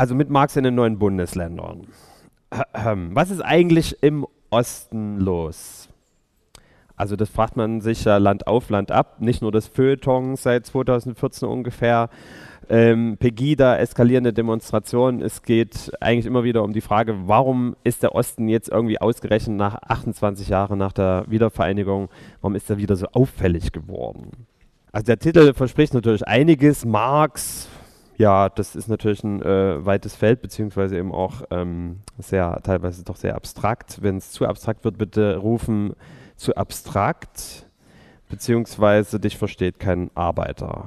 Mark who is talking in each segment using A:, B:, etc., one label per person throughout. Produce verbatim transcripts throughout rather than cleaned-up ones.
A: also mit Marx in den neuen Bundesländern. Was ist eigentlich im Osten los? Also das fragt man sich ja Land auf, Land ab. Nicht nur das Feuilleton seit zweitausendvierzehn ungefähr. Ähm, Pegida, eskalierende Demonstrationen. Es geht eigentlich immer wieder um die Frage, warum ist der Osten jetzt irgendwie ausgerechnet nach achtundzwanzig Jahren nach der Wiedervereinigung, warum ist er wieder so auffällig geworden? Also der Titel verspricht natürlich einiges. Marx, ja, das ist natürlich ein äh, weites Feld, beziehungsweise eben auch ähm, sehr, teilweise doch sehr abstrakt. Wenn es zu abstrakt wird, bitte rufen zu abstrakt, beziehungsweise dich versteht kein Arbeiter.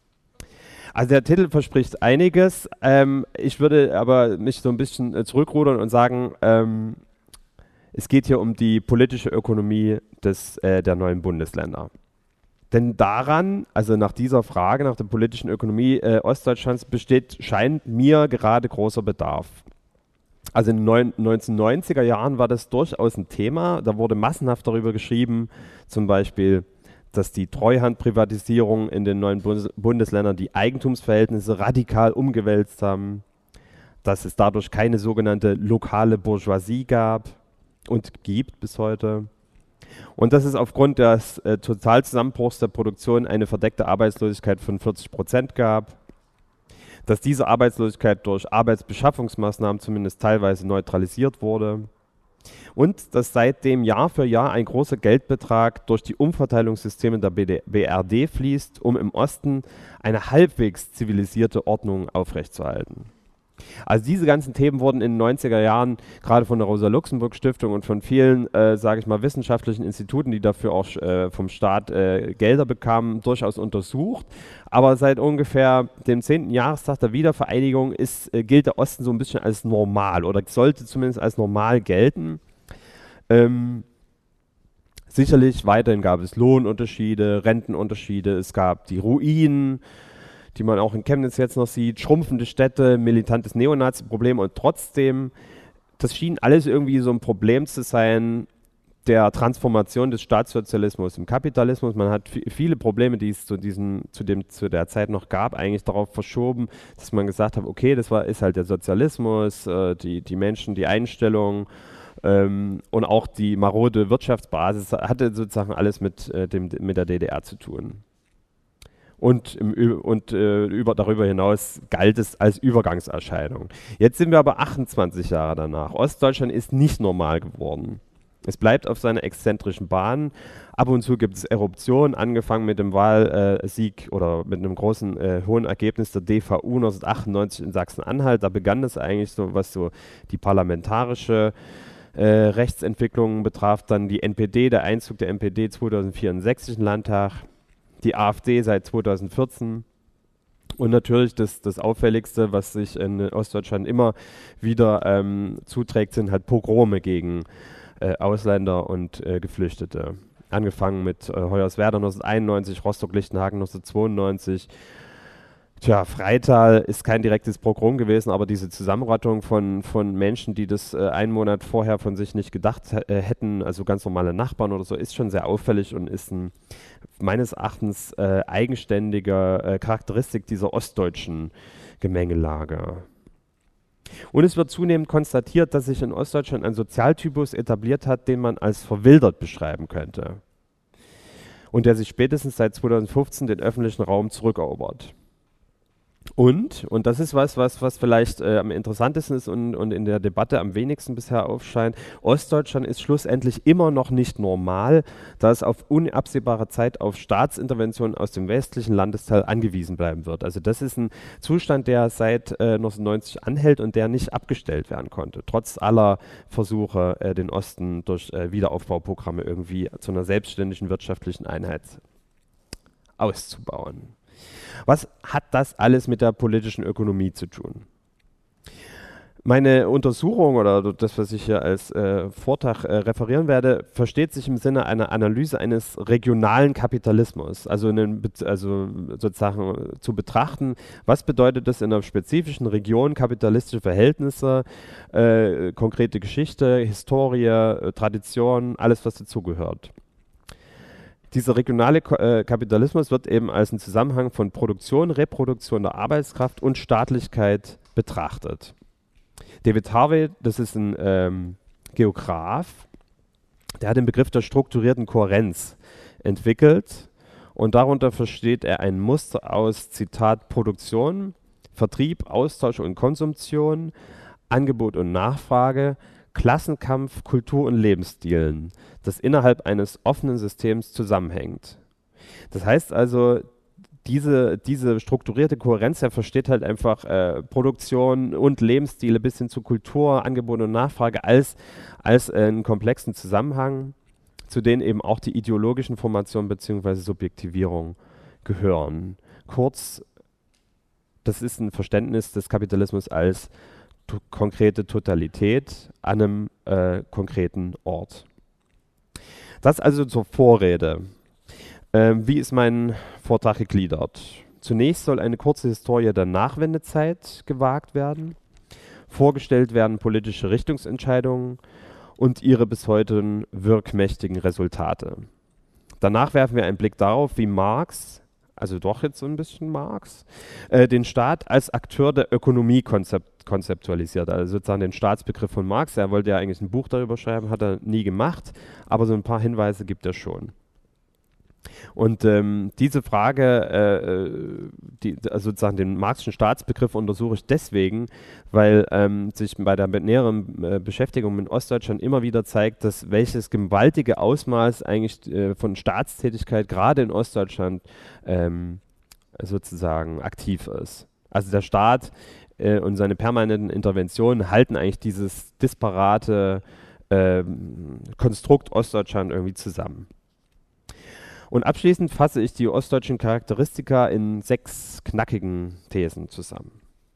A: Also der Titel verspricht einiges. Ähm, ich würde aber mich so ein bisschen äh, zurückrudern und sagen, ähm, es geht hier um die politische Ökonomie des, äh, der neuen Bundesländer. Denn daran, also nach dieser Frage, nach der politischen Ökonomie äh, Ostdeutschlands, besteht, scheint mir gerade großer Bedarf. Also in den neunzehnhundertneunziger Jahren war das durchaus ein Thema. Da wurde massenhaft darüber geschrieben, zum Beispiel, dass die Treuhandprivatisierung in den neuen Bundes Bundesländern die Eigentumsverhältnisse radikal umgewälzt haben, dass es dadurch keine sogenannte lokale Bourgeoisie gab und gibt bis heute. Und dass es aufgrund des äh, Totalzusammenbruchs der Produktion eine verdeckte Arbeitslosigkeit von vierzig Prozent gab, dass diese Arbeitslosigkeit durch Arbeitsbeschaffungsmaßnahmen zumindest teilweise neutralisiert wurde und dass seitdem Jahr für Jahr ein großer Geldbetrag durch die Umverteilungssysteme der B R D fließt, um im Osten eine halbwegs zivilisierte Ordnung aufrechtzuerhalten. Also diese ganzen Themen wurden in den neunziger Jahren gerade von der Rosa-Luxemburg-Stiftung und von vielen, äh, sage ich mal, wissenschaftlichen Instituten, die dafür auch äh, vom Staat äh, Gelder bekamen, durchaus untersucht. Aber seit ungefähr dem zehnten Jahrestag der Wiedervereinigung ist, äh, gilt der Osten so ein bisschen als normal oder sollte zumindest als normal gelten. Ähm, sicherlich weiterhin gab es Lohnunterschiede, Rentenunterschiede, es gab die Ruinen, die man auch in Chemnitz jetzt noch sieht, schrumpfende Städte, militantes Neonazi-Problem und trotzdem, das schien alles irgendwie so ein Problem zu sein der Transformation des Staatssozialismus im Kapitalismus. Man hat viele Probleme, die es zu, diesen, zu, dem, zu der Zeit noch gab, eigentlich darauf verschoben, dass man gesagt hat, okay, das war, ist halt der Sozialismus, äh, die, die Menschen, die Einstellung ähm, und auch die marode Wirtschaftsbasis hatte sozusagen alles mit, äh, dem, mit der D D R zu tun. Und, im, und äh, über, darüber hinaus galt es als Übergangserscheinung. Jetzt sind wir aber achtundzwanzig Jahre danach. Ostdeutschland ist nicht normal geworden. Es bleibt auf seiner exzentrischen Bahn. Ab und zu gibt es Eruptionen, angefangen mit dem Wahlsieg äh, oder mit einem großen, äh, hohen Ergebnis der D V U neunzehnhundertachtundneunzig in Sachsen-Anhalt. Da begann das eigentlich so, was so die parlamentarische äh, Rechtsentwicklung betraf. Dann die N P D, der Einzug der N P D zweitausendvier in den sächsischen Landtag. Die AfD seit zweitausendvierzehn und natürlich das, das Auffälligste, was sich in Ostdeutschland immer wieder ähm, zuträgt, sind halt Pogrome gegen äh, Ausländer und äh, Geflüchtete. Angefangen mit äh, Hoyerswerda neunzehnhunderteinundneunzig, Rostock-Lichtenhagen neunzehnhundertzweiundneunzig. Tja, Freital ist kein direktes Pogrom gewesen, aber diese Zusammenrottung von, von Menschen, die das äh, einen Monat vorher von sich nicht gedacht äh, hätten, also ganz normale Nachbarn oder so, ist schon sehr auffällig und ist ein meines Erachtens äh, eigenständiger äh, Charakteristik dieser ostdeutschen Gemengelage. Und es wird zunehmend konstatiert, dass sich in Ostdeutschland ein Sozialtypus etabliert hat, den man als verwildert beschreiben könnte und der sich spätestens seit zweitausendfünfzehn den öffentlichen Raum zurückerobert. Und, und das ist was, was, was vielleicht äh, am interessantesten ist und, und in der Debatte am wenigsten bisher aufscheint, Ostdeutschland ist schlussendlich immer noch nicht normal, da es auf unabsehbare Zeit auf Staatsinterventionen aus dem westlichen Landesteil angewiesen bleiben wird. Also das ist ein Zustand, der seit äh, neunzehnhundertneunzig anhält und der nicht abgestellt werden konnte, trotz aller Versuche, äh, den Osten durch äh, Wiederaufbauprogramme irgendwie zu einer selbstständigen wirtschaftlichen Einheit auszubauen. Was hat das alles mit der politischen Ökonomie zu tun? Meine Untersuchung oder das, was ich hier als äh, Vortrag äh, referieren werde, versteht sich im Sinne einer Analyse eines regionalen Kapitalismus, also, einen, also sozusagen zu betrachten, was bedeutet das in einer spezifischen Region, kapitalistische Verhältnisse, äh, konkrete Geschichte, Historie, äh, Tradition, alles was dazugehört. Dieser regionale Ko äh, Kapitalismus wird eben als ein Zusammenhang von Produktion, Reproduktion der Arbeitskraft und Staatlichkeit betrachtet. David Harvey, das ist ein ähm, Geograf, der hat den Begriff der strukturierten Kohärenz entwickelt und darunter versteht er ein Muster aus, Zitat, Produktion, Vertrieb, Austausch und Konsumption, Angebot und Nachfrage, Klassenkampf, Kultur und Lebensstilen, das innerhalb eines offenen Systems zusammenhängt. Das heißt also, diese, diese strukturierte Kohärenz, er versteht halt einfach äh, Produktion und Lebensstile bis hin zu Kultur, Angebot und Nachfrage als, als äh, einen komplexen Zusammenhang, zu denen eben auch die ideologischen Formationen bzw. Subjektivierung gehören. Kurz, das ist ein Verständnis des Kapitalismus als to konkrete Totalität an einem äh, konkreten Ort. Das also zur Vorrede. Ähm, wie ist mein Vortrag gegliedert? Zunächst soll eine kurze Historie der Nachwendezeit gewagt werden, vorgestellt werden politische Richtungsentscheidungen und ihre bis heute wirkmächtigen Resultate. Danach werfen wir einen Blick darauf, wie Marx, also doch jetzt so ein bisschen Marx, äh, den Staat als Akteur der Ökonomie konzept konzeptualisiert, also sozusagen den Staatsbegriff von Marx. Er wollte ja eigentlich ein Buch darüber schreiben, hat er nie gemacht, aber so ein paar Hinweise gibt er schon. Und ähm, diese Frage, äh, die, also sozusagen den marxischen Staatsbegriff untersuche ich deswegen, weil ähm, sich bei der näheren äh, Beschäftigung mit Ostdeutschland immer wieder zeigt, dass welches gewaltige Ausmaß eigentlich äh, von Staatstätigkeit gerade in Ostdeutschland ähm, sozusagen aktiv ist. Also der Staat äh, und seine permanenten Interventionen halten eigentlich dieses disparate äh, Konstrukt Ostdeutschland irgendwie zusammen. Und abschließend fasse ich die ostdeutschen Charakteristika in sechs knackigen Thesen zusammen.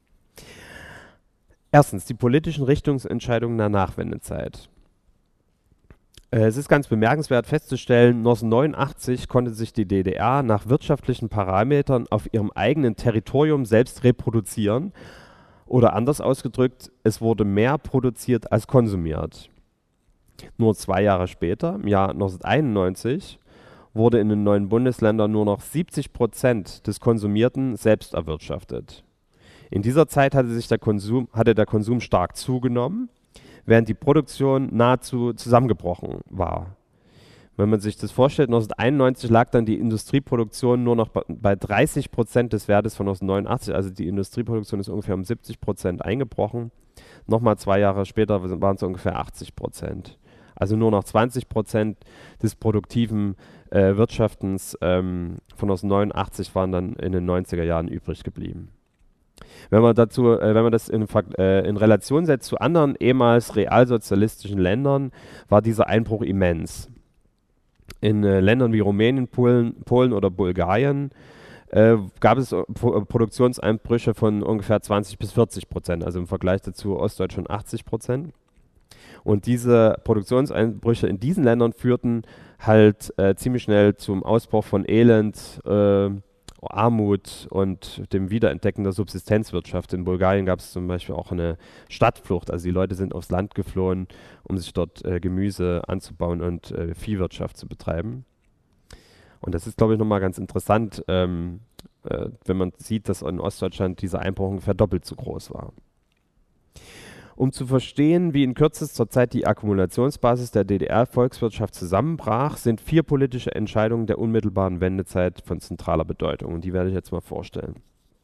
A: Erstens, die politischen Richtungsentscheidungen der Nachwendezeit. Äh, es ist ganz bemerkenswert festzustellen, neunzehnhundertneunundachtzig konnte sich die D D R nach wirtschaftlichen Parametern auf ihrem eigenen Territorium selbst reproduzieren. Oder anders ausgedrückt, es wurde mehr produziert als konsumiert. Nur zwei Jahre später, im Jahr neunzehnhunderteinundneunzig, wurde in den neuen Bundesländern nur noch siebzig Prozent des Konsumierten selbst erwirtschaftet. In dieser Zeit hatte, sich der Konsum, hatte der Konsum stark zugenommen, während die Produktion nahezu zusammengebrochen war. Wenn man sich das vorstellt, neunzehnhunderteinundneunzig lag dann die Industrieproduktion nur noch bei dreißig Prozent des Wertes von neunzehnhundertneunundachtzig, also die Industrieproduktion ist ungefähr um siebzig Prozent eingebrochen. Nochmal zwei Jahre später waren es ungefähr achtzig Prozent. Also nur noch zwanzig Prozent des produktiven äh, Wirtschaftens ähm, von neunzehnhundertneunundachtzig waren dann in den neunziger Jahren übrig geblieben. Wenn man dazu, äh, wenn man das in, äh, in Relation setzt zu anderen ehemals realsozialistischen Ländern, war dieser Einbruch immens. In äh, Ländern wie Rumänien, Polen, Polen oder Bulgarien äh, gab es Pro Produktionseinbrüche von ungefähr zwanzig bis vierzig Prozent, also im Vergleich dazu Ostdeutschland achtzig Prozent. Und diese Produktionseinbrüche in diesen Ländern führten halt äh, ziemlich schnell zum Ausbruch von Elend, äh, Armut und dem Wiederentdecken der Subsistenzwirtschaft. In Bulgarien gab es zum Beispiel auch eine Stadtflucht. Also die Leute sind aufs Land geflohen, um sich dort äh, Gemüse anzubauen und äh, Viehwirtschaft zu betreiben. Und das ist, glaube ich, nochmal ganz interessant, ähm, äh, wenn man sieht, dass in Ostdeutschland dieser Einbruch ungefähr doppelt so groß war. Um zu verstehen, wie in kürzester Zeit die Akkumulationsbasis der D D R-Volkswirtschaft zusammenbrach, sind vier politische Entscheidungen der unmittelbaren Wendezeit von zentraler Bedeutung. Und die werde ich jetzt mal vorstellen.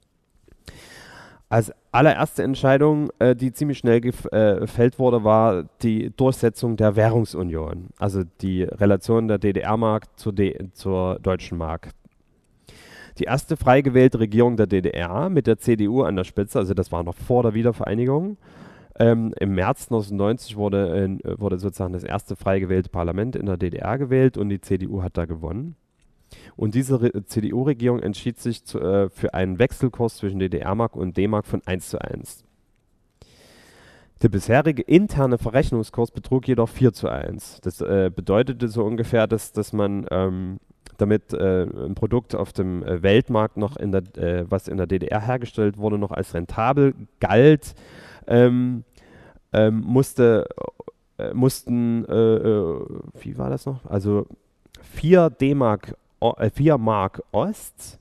A: Als allererste Entscheidung, äh, die ziemlich schnell äh, gefällt wurde, war die Durchsetzung der Währungsunion, also die Relation der D D R-Mark zur, zur deutschen Mark. Die erste frei gewählte Regierung der D D R mit der C D U an der Spitze, also das war noch vor der Wiedervereinigung. Ähm, Im März neunzehnhundertneunzig wurde, äh, wurde sozusagen das erste frei gewählte Parlament in der D D R gewählt und die C D U hat da gewonnen. Und diese C D U-Regierung entschied sich zu, äh, für einen Wechselkurs zwischen D D R-Mark und D-Mark von eins zu eins. Der bisherige interne Verrechnungskurs betrug jedoch vier zu eins. Das äh, bedeutete so ungefähr, dass, dass man ähm, damit äh, ein Produkt auf dem äh, Weltmarkt noch, in der, äh, was in der D D R hergestellt wurde, noch als rentabel galt, ähm, ähm, musste, äh, mussten, äh, äh, wie war das noch? Also vier D-Mark, äh, vier Mark Ost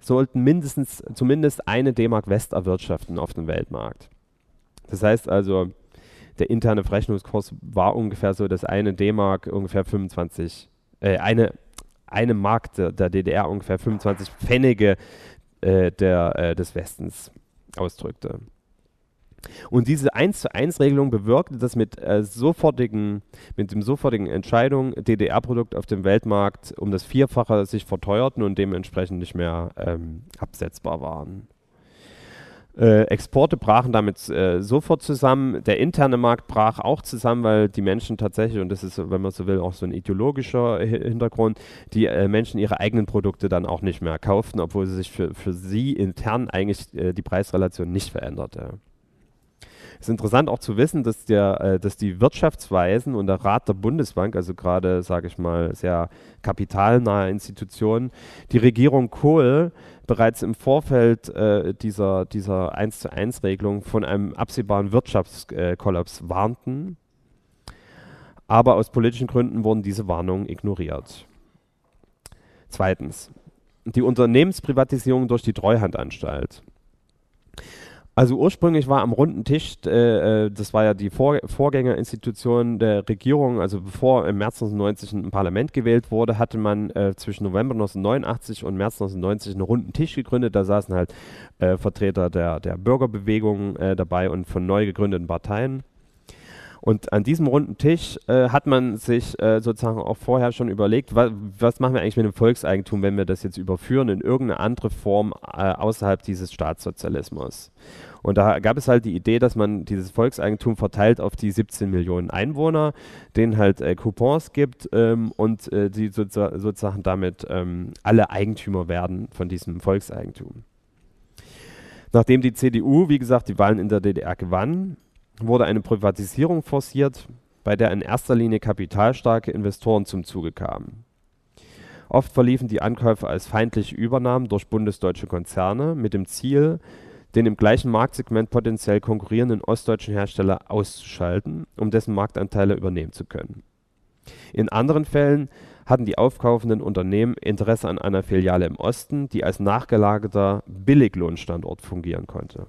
A: sollten mindestens zumindest eine D-Mark West erwirtschaften auf dem Weltmarkt. Das heißt also, der interne Verrechnungskurs war ungefähr so, dass eine D-Mark ungefähr fünfundzwanzig, äh, eine, eine Mark der, der D D R ungefähr fünfundzwanzig Pfennige äh, der, äh, des Westens ausdrückte. Und diese eins zu eins Regelung bewirkte, dass mit, äh, sofortigen, mit dem sofortigen Entscheidung D D R-Produkte auf dem Weltmarkt um das Vierfache sich verteuerten und dementsprechend nicht mehr ähm, absetzbar waren. Äh, Exporte brachen damit äh, sofort zusammen. Der interne Markt brach auch zusammen, weil die Menschen tatsächlich, und das ist, wenn man so will, auch so ein ideologischer H Hintergrund, die äh, Menschen ihre eigenen Produkte dann auch nicht mehr kauften, obwohl sie sich für, für sie intern eigentlich äh, die Preisrelation nicht veränderte. Es ist interessant auch zu wissen, dass, der, äh, dass die Wirtschaftsweisen und der Rat der Bundesbank, also gerade, sage ich mal, sehr kapitalnahe Institutionen, die Regierung Kohl bereits im Vorfeld äh, dieser, dieser eins zu eins Regelung von einem absehbaren Wirtschaftskollaps äh, warnten. Aber aus politischen Gründen wurden diese Warnungen ignoriert. Zweitens, die Unternehmensprivatisierung durch die Treuhandanstalt. Also ursprünglich war am runden Tisch, äh, das war ja die Vor Vorgängerinstitution der Regierung, also bevor im März neunzehnhundertneunzig ein Parlament gewählt wurde, hatte man äh, zwischen November neunzehnhundertneunundachtzig und März neunzehnhundertneunzig einen runden Tisch gegründet. Da saßen halt äh, Vertreter der, der Bürgerbewegung äh, dabei und von neu gegründeten Parteien. Und an diesem runden Tisch äh, hat man sich äh, sozusagen auch vorher schon überlegt, wa was machen wir eigentlich mit dem Volkseigentum, wenn wir das jetzt überführen in irgendeine andere Form äh, außerhalb dieses Staatssozialismus. Und da gab es halt die Idee, dass man dieses Volkseigentum verteilt auf die siebzehn Millionen Einwohner, denen halt äh, Coupons gibt ähm, und äh, die so, sozusagen damit ähm, alle Eigentümer werden von diesem Volkseigentum. Nachdem die C D U, wie gesagt, die Wahlen in der D D R gewann, wurde eine Privatisierung forciert, bei der in erster Linie kapitalstarke Investoren zum Zuge kamen. Oft verliefen die Ankäufe als feindliche Übernahmen durch bundesdeutsche Konzerne mit dem Ziel, den im gleichen Marktsegment potenziell konkurrierenden ostdeutschen Hersteller auszuschalten, um dessen Marktanteile übernehmen zu können. In anderen Fällen hatten die aufkaufenden Unternehmen Interesse an einer Filiale im Osten, die als nachgelagerter Billiglohnstandort fungieren konnte.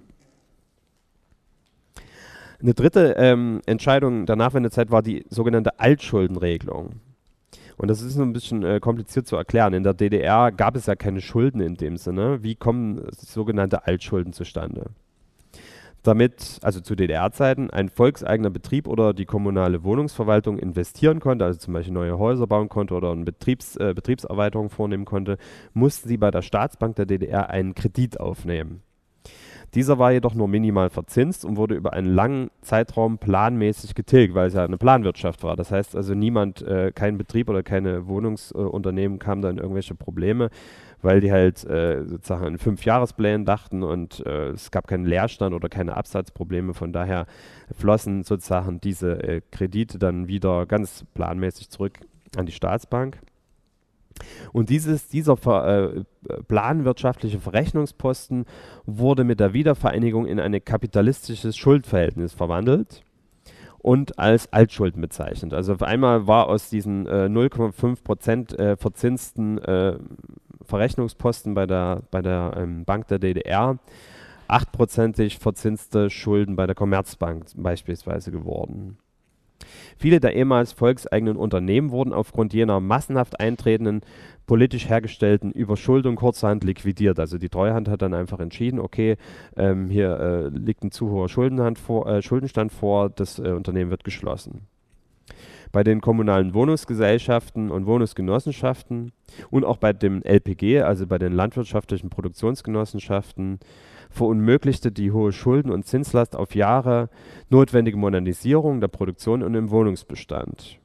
A: Eine dritte ähm, Entscheidung der Nachwendezeit war die sogenannte Altschuldenregelung. Und das ist ein bisschen äh, kompliziert zu erklären. In der D D R gab es ja keine Schulden in dem Sinne. Wie kommen sogenannte Altschulden zustande? Damit, also zu D D R-Zeiten, ein volkseigener Betrieb oder die kommunale Wohnungsverwaltung investieren konnte, also zum Beispiel neue Häuser bauen konnte oder eine Betriebs, äh, Betriebserweiterung vornehmen konnte, mussten sie bei der Staatsbank der D D R einen Kredit aufnehmen. Dieser war jedoch nur minimal verzinst und wurde über einen langen Zeitraum planmäßig getilgt, weil es ja eine Planwirtschaft war. Das heißt also, niemand, äh, kein Betrieb oder keine Wohnungsunternehmen äh, kam da in irgendwelche Probleme, weil die halt äh, sozusagen in Fünfjahresplänen dachten und äh, es gab keinen Leerstand oder keine Absatzprobleme. Von daher flossen sozusagen diese äh, Kredite dann wieder ganz planmäßig zurück an die Staatsbank. Und dieses, dieser ver, äh, planwirtschaftliche Verrechnungsposten wurde mit der Wiedervereinigung in ein kapitalistisches Schuldverhältnis verwandelt und als Altschulden bezeichnet. Also auf einmal war aus diesen äh, null Komma fünf Prozent äh, verzinsten äh, Verrechnungsposten bei der, bei der ähm, Bank der D D R achtprozentig verzinste Schulden bei der Commerzbank beispielsweise geworden. Viele der ehemals volkseigenen Unternehmen wurden aufgrund jener massenhaft eintretenden, politisch hergestellten Überschuldung kurzerhand liquidiert. Also die Treuhand hat dann einfach entschieden, okay, ähm, hier äh, liegt ein zu hoher Schuldenhand vor, äh, Schuldenstand vor, das äh, Unternehmen wird geschlossen. Bei den kommunalen Wohnungsgesellschaften und Wohnungsgenossenschaften und auch bei dem L P G, also bei den landwirtschaftlichen Produktionsgenossenschaften, verunmöglichte die hohe Schulden- und Zinslast auf Jahre notwendige Modernisierung der Produktion und im Wohnungsbestand.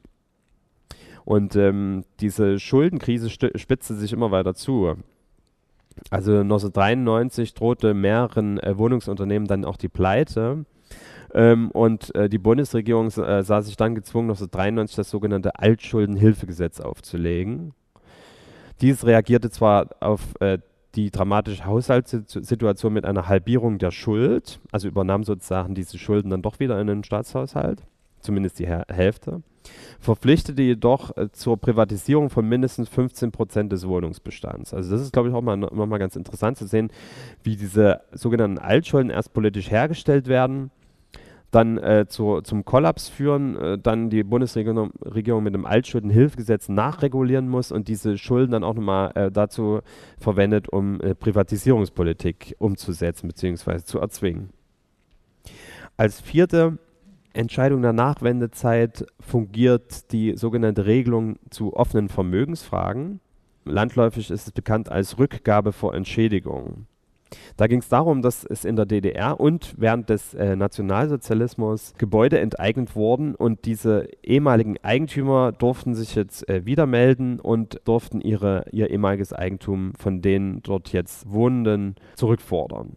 A: Und ähm, diese Schuldenkrise spitzte sich immer weiter zu. Also neunzehnhundertdreiundneunzig drohte mehreren äh, Wohnungsunternehmen dann auch die Pleite. Ähm, und äh, die Bundesregierung äh, sah sich dann gezwungen, neunzehnhundertdreiundneunzig das sogenannte Altschuldenhilfegesetz aufzulegen. Dies reagierte zwar auf äh, die dramatische Haushaltssituation mit einer Halbierung der Schuld, also übernahm sozusagen diese Schulden dann doch wieder in den Staatshaushalt, zumindest die Hälfte. verpflichtete jedoch äh, zur Privatisierung von mindestens fünfzehn Prozent des Wohnungsbestands. Also das ist, glaube ich, auch mal nochmal ganz interessant zu sehen, wie diese sogenannten Altschulden erst politisch hergestellt werden, dann äh, zu, zum Kollaps führen, äh, dann die Bundesregierung Regierung mit dem Altschuldenhilfegesetz nachregulieren muss und diese Schulden dann auch nochmal äh, dazu verwendet, um äh, Privatisierungspolitik umzusetzen bzw. zu erzwingen. Als vierte Entscheidung der Nachwendezeit fungiert die sogenannte Regelung zu offenen Vermögensfragen. Landläufig ist es bekannt als Rückgabe vor Entschädigung. Da ging es darum, dass es in der D D R und während des äh, Nationalsozialismus Gebäude enteignet wurden und diese ehemaligen Eigentümer durften sich jetzt äh, wieder melden und durften ihre, ihr ehemaliges Eigentum von den dort jetzt Wohnenden zurückfordern.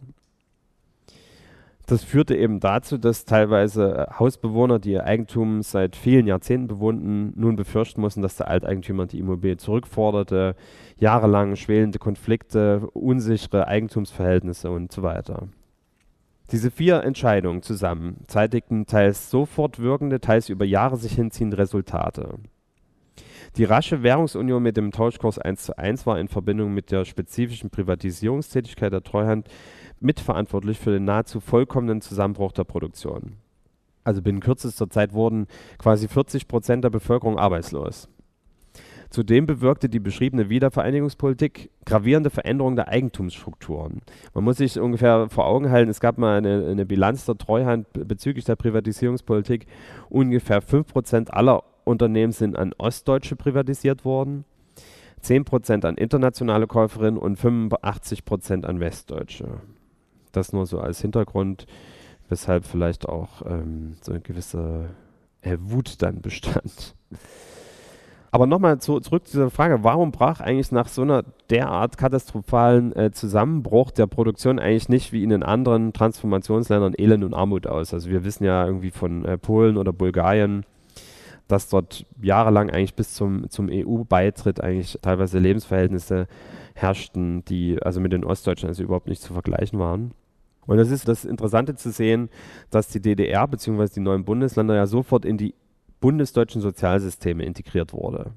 A: Das führte eben dazu, dass teilweise Hausbewohner, die ihr Eigentum seit vielen Jahrzehnten bewohnten, nun befürchten mussten, dass der Alteigentümer die Immobilie zurückforderte, jahrelang schwelende Konflikte, unsichere Eigentumsverhältnisse und so weiter. Diese vier Entscheidungen zusammen zeitigten teils sofort wirkende, teils über Jahre sich hinziehende Resultate. Die rasche Währungsunion mit dem Tauschkurs eins zu eins war in Verbindung mit der spezifischen Privatisierungstätigkeit der Treuhand mitverantwortlich für den nahezu vollkommenen Zusammenbruch der Produktion. Also binnen kürzester Zeit wurden quasi vierzig Prozent der Bevölkerung arbeitslos. Zudem bewirkte die beschriebene Wiedervereinigungspolitik gravierende Veränderungen der Eigentumsstrukturen. Man muss sich ungefähr vor Augen halten, es gab mal eine, eine Bilanz der Treuhand bezüglich der Privatisierungspolitik. Ungefähr fünf Prozent aller Unternehmen sind an Ostdeutsche privatisiert worden, zehn Prozent an internationale Käuferinnen und fünfundachtzig Prozent an Westdeutsche. Das nur so als Hintergrund, weshalb vielleicht auch ähm, so eine gewisse äh, Wut dann bestand. Aber nochmal zu, zurück zu dieser Frage, warum brach eigentlich nach so einer derart katastrophalen äh, Zusammenbruch der Produktion eigentlich nicht wie in den anderen Transformationsländern Elend und Armut aus? Also wir wissen ja irgendwie von äh, Polen oder Bulgarien, dass dort jahrelang eigentlich bis zum, zum E U-Beitritt eigentlich teilweise Lebensverhältnisse herrschten, die also mit den Ostdeutschen also überhaupt nicht zu vergleichen waren. Und das ist das Interessante zu sehen, dass die D D R bzw. die neuen Bundesländer ja sofort in die bundesdeutschen Sozialsysteme integriert wurde.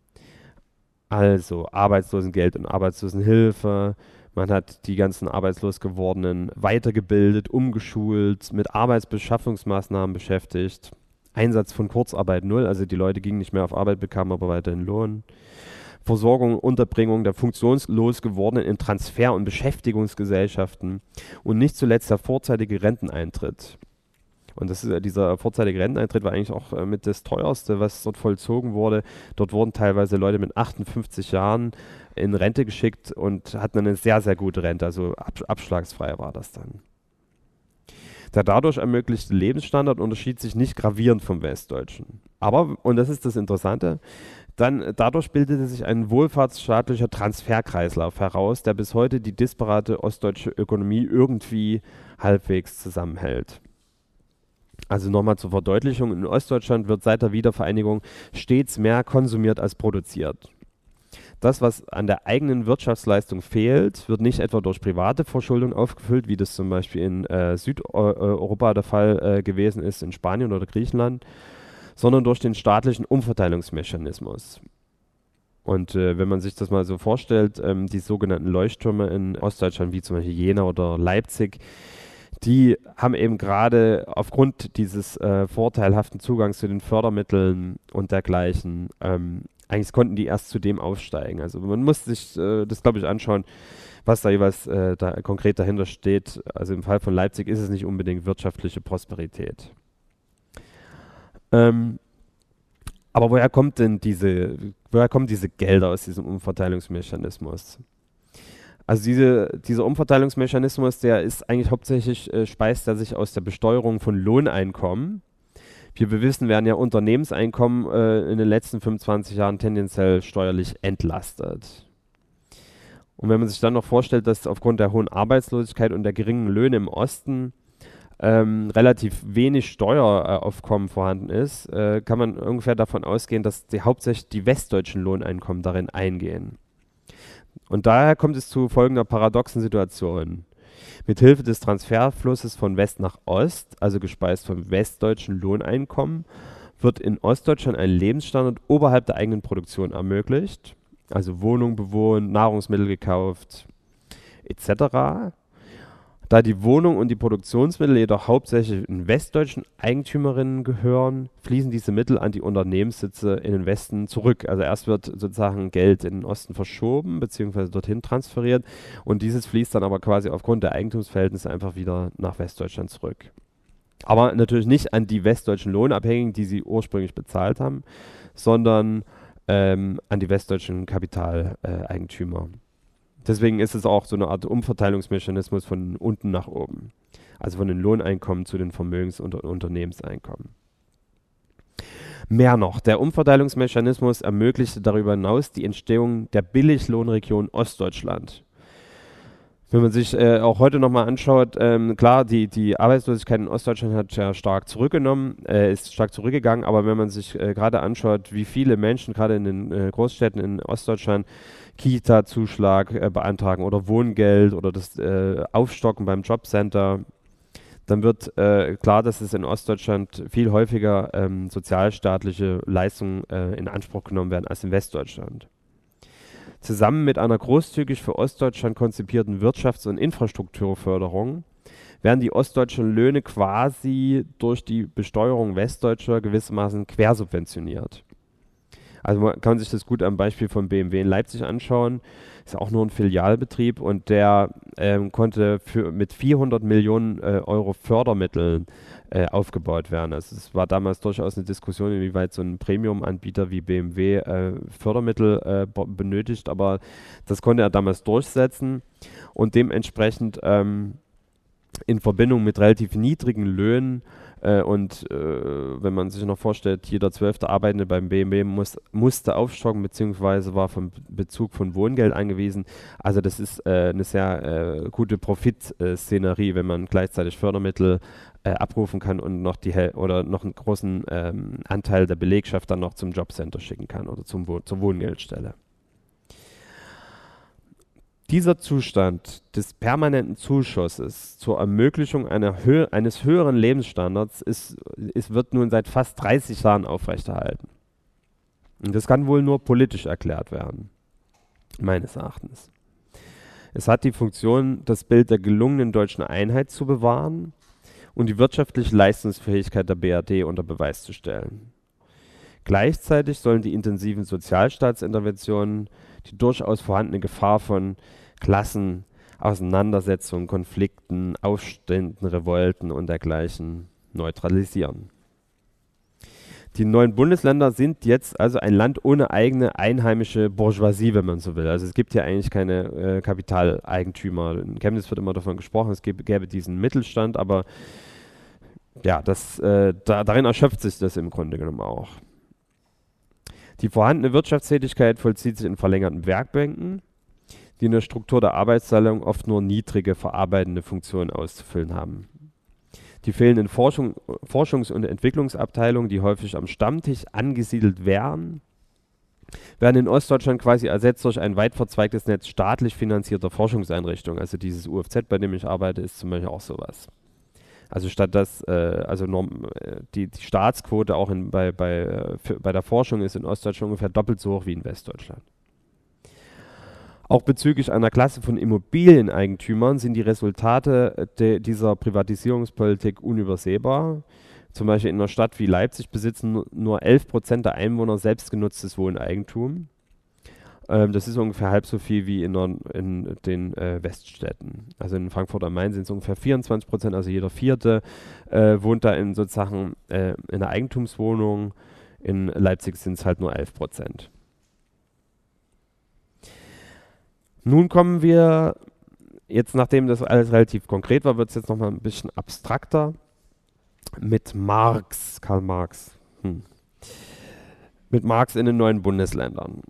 A: Also Arbeitslosengeld und Arbeitslosenhilfe, man hat die ganzen arbeitslos gewordenen weitergebildet, umgeschult, mit Arbeitsbeschaffungsmaßnahmen beschäftigt. Einsatz von Kurzarbeit null, also die Leute gingen nicht mehr auf Arbeit, bekamen aber weiterhin Lohn. Versorgung und Unterbringung der funktionslos gewordenen in Transfer- und Beschäftigungsgesellschaften und nicht zuletzt der vorzeitige Renteneintritt. Und das ist, dieser vorzeitige Renteneintritt war eigentlich auch äh, mit das teuerste, was dort vollzogen wurde. Dort wurden teilweise Leute mit achtundfünfzig Jahren in Rente geschickt und hatten eine sehr, sehr gute Rente, also ab, abschlagsfrei war das dann. Der dadurch ermöglichte Lebensstandard unterschied sich nicht gravierend vom Westdeutschen. Aber, und das ist das Interessante, dann dadurch bildete sich ein wohlfahrtsstaatlicher Transferkreislauf heraus, der bis heute die disparate ostdeutsche Ökonomie irgendwie halbwegs zusammenhält. Also nochmal zur Verdeutlichung, in Ostdeutschland wird seit der Wiedervereinigung stets mehr konsumiert als produziert. Das, was an der eigenen Wirtschaftsleistung fehlt, wird nicht etwa durch private Verschuldung aufgefüllt, wie das zum Beispiel in äh, Südeuropa der Fall äh, gewesen ist, in Spanien oder Griechenland, sondern durch den staatlichen Umverteilungsmechanismus. Und äh, wenn man sich das mal so vorstellt, ähm, die sogenannten Leuchttürme in Ostdeutschland, wie zum Beispiel Jena oder Leipzig, die haben eben gerade aufgrund dieses äh, vorteilhaften Zugangs zu den Fördermitteln und dergleichen, ähm, eigentlich konnten die erst zu dem aufsteigen. Also man muss sich äh, das, glaube ich, anschauen, was da jeweils äh, da konkret dahinter steht. Also im Fall von Leipzig ist es nicht unbedingt wirtschaftliche Prosperität. Ähm, aber woher kommt denn diese, woher kommen diese Gelder aus diesem Umverteilungsmechanismus? Also diese, dieser Umverteilungsmechanismus, der ist eigentlich hauptsächlich, äh, speist er sich aus der Besteuerung von Lohneinkommen. Wie wir wissen, werden ja Unternehmenseinkommen äh, in den letzten fünfundzwanzig Jahren tendenziell steuerlich entlastet. Und wenn man sich dann noch vorstellt, dass aufgrund der hohen Arbeitslosigkeit und der geringen Löhne im Osten ähm, relativ wenig Steueraufkommen vorhanden ist, äh, kann man ungefähr davon ausgehen, dass die, hauptsächlich die westdeutschen Lohneinkommen darin eingehen. Und daher kommt es zu folgender paradoxen Situation. Mithilfe des Transferflusses von West nach Ost, also gespeist vom westdeutschen Lohneinkommen, wird in Ostdeutschland ein Lebensstandard oberhalb der eigenen Produktion ermöglicht, also Wohnung bewohnt, Nahrungsmittel gekauft et cetera. Da die Wohnung und die Produktionsmittel jedoch hauptsächlich in westdeutschen Eigentümerinnen gehören, fließen diese Mittel an die Unternehmenssitze in den Westen zurück. Also erst wird sozusagen Geld in den Osten verschoben bzw. dorthin transferiert und dieses fließt dann aber quasi aufgrund der Eigentumsverhältnisse einfach wieder nach Westdeutschland zurück. Aber natürlich nicht an die westdeutschen Lohnabhängigen, die sie ursprünglich bezahlt haben, sondern ähm, an die westdeutschen Kapitaleigentümer. Deswegen ist es auch so eine Art Umverteilungsmechanismus von unten nach oben. Also von den Lohneinkommen zu den Vermögens- und Unternehmenseinkommen. Mehr noch, der Umverteilungsmechanismus ermöglichte darüber hinaus die Entstehung der Billiglohnregion Ostdeutschland. Wenn man sich äh, auch heute nochmal anschaut, ähm, klar, die, die Arbeitslosigkeit in Ostdeutschland hat ja stark zurückgenommen, äh, ist stark zurückgegangen, aber wenn man sich äh, gerade anschaut, wie viele Menschen gerade in den äh, Großstädten in Ostdeutschland Kita-Zuschlag äh, beantragen oder Wohngeld oder das äh, Aufstocken beim Jobcenter, dann wird äh, klar, dass es in Ostdeutschland viel häufiger ähm, sozialstaatliche Leistungen äh, in Anspruch genommen werden als in Westdeutschland. Zusammen mit einer großzügig für Ostdeutschland konzipierten Wirtschafts- und Infrastrukturförderung werden die ostdeutschen Löhne quasi durch die Besteuerung Westdeutscher gewissermaßen quersubventioniert. Also man kann sich das gut am Beispiel von B M W in Leipzig anschauen. Ist auch nur ein Filialbetrieb und der ähm, konnte für, mit vierhundert Millionen äh, Euro Fördermitteln äh, aufgebaut werden. Also es war damals durchaus eine Diskussion, inwieweit so ein Premium-Anbieter wie B M W äh, Fördermittel äh, benötigt, aber das konnte er damals durchsetzen und dementsprechend ähm, in Verbindung mit relativ niedrigen Löhnen äh, und äh, wenn man sich noch vorstellt, jeder zwölfte Arbeitende beim B M W muss, musste aufstocken bzw. war vom Bezug von Wohngeld angewiesen. Also das ist äh, eine sehr äh, gute Profitszenerie, wenn man gleichzeitig Fördermittel äh, abrufen kann und noch die Hel oder noch einen großen ähm, Anteil der Belegschaft dann noch zum Jobcenter schicken kann oder zum Wo zur Wohngeldstelle. Dieser Zustand des permanenten Zuschusses zur Ermöglichung einer Hö eines höheren Lebensstandards ist, ist, wird nun seit fast dreißig Jahren aufrechterhalten. Und das kann wohl nur politisch erklärt werden, meines Erachtens. Es hat die Funktion, das Bild der gelungenen deutschen Einheit zu bewahren und die wirtschaftliche Leistungsfähigkeit der B R D unter Beweis zu stellen. Gleichzeitig sollen die intensiven Sozialstaatsinterventionen die durchaus vorhandene Gefahr von Klassen, Auseinandersetzungen, Konflikten, Aufständen, Revolten und dergleichen neutralisieren. Die neuen Bundesländer sind jetzt also ein Land ohne eigene einheimische Bourgeoisie, wenn man so will. Also es gibt ja eigentlich keine äh, Kapitaleigentümer. In Chemnitz wird immer davon gesprochen, es gäbe, gäbe diesen Mittelstand, aber ja, das, äh, da, darin erschöpft sich das im Grunde genommen auch. Die vorhandene Wirtschaftstätigkeit vollzieht sich in verlängerten Werkbänken, die in der Struktur der Arbeitsteilung oft nur niedrige verarbeitende Funktionen auszufüllen haben. Die fehlenden Forschung, Forschungs- und Entwicklungsabteilungen, die häufig am Stammtisch angesiedelt wären, werden in Ostdeutschland quasi ersetzt durch ein weit verzweigtes Netz staatlich finanzierter Forschungseinrichtungen. Also dieses U F Z, bei dem ich arbeite, ist zum Beispiel auch sowas. Also statt dass äh, also norm, die, die Staatsquote auch in, bei, bei, äh, für, bei der Forschung ist in Ostdeutschland ungefähr doppelt so hoch wie in Westdeutschland. Auch bezüglich einer Klasse von Immobilieneigentümern sind die Resultate de, dieser Privatisierungspolitik unübersehbar. Zum Beispiel in einer Stadt wie Leipzig besitzen nur elf Prozent der Einwohner selbstgenutztes Wohneigentum. Ähm, das ist ungefähr halb so viel wie in, der, in den äh, Weststädten. Also in Frankfurt am Main sind es ungefähr vierundzwanzig Prozent, also jeder Vierte äh, wohnt da in sozusagen äh, in einer Eigentumswohnung. In Leipzig sind es halt nur elf Prozent. Nun kommen wir, jetzt nachdem das alles relativ konkret war, wird es jetzt nochmal ein bisschen abstrakter mit Marx, Karl Marx. Hm. Mit Marx in den neuen Bundesländern.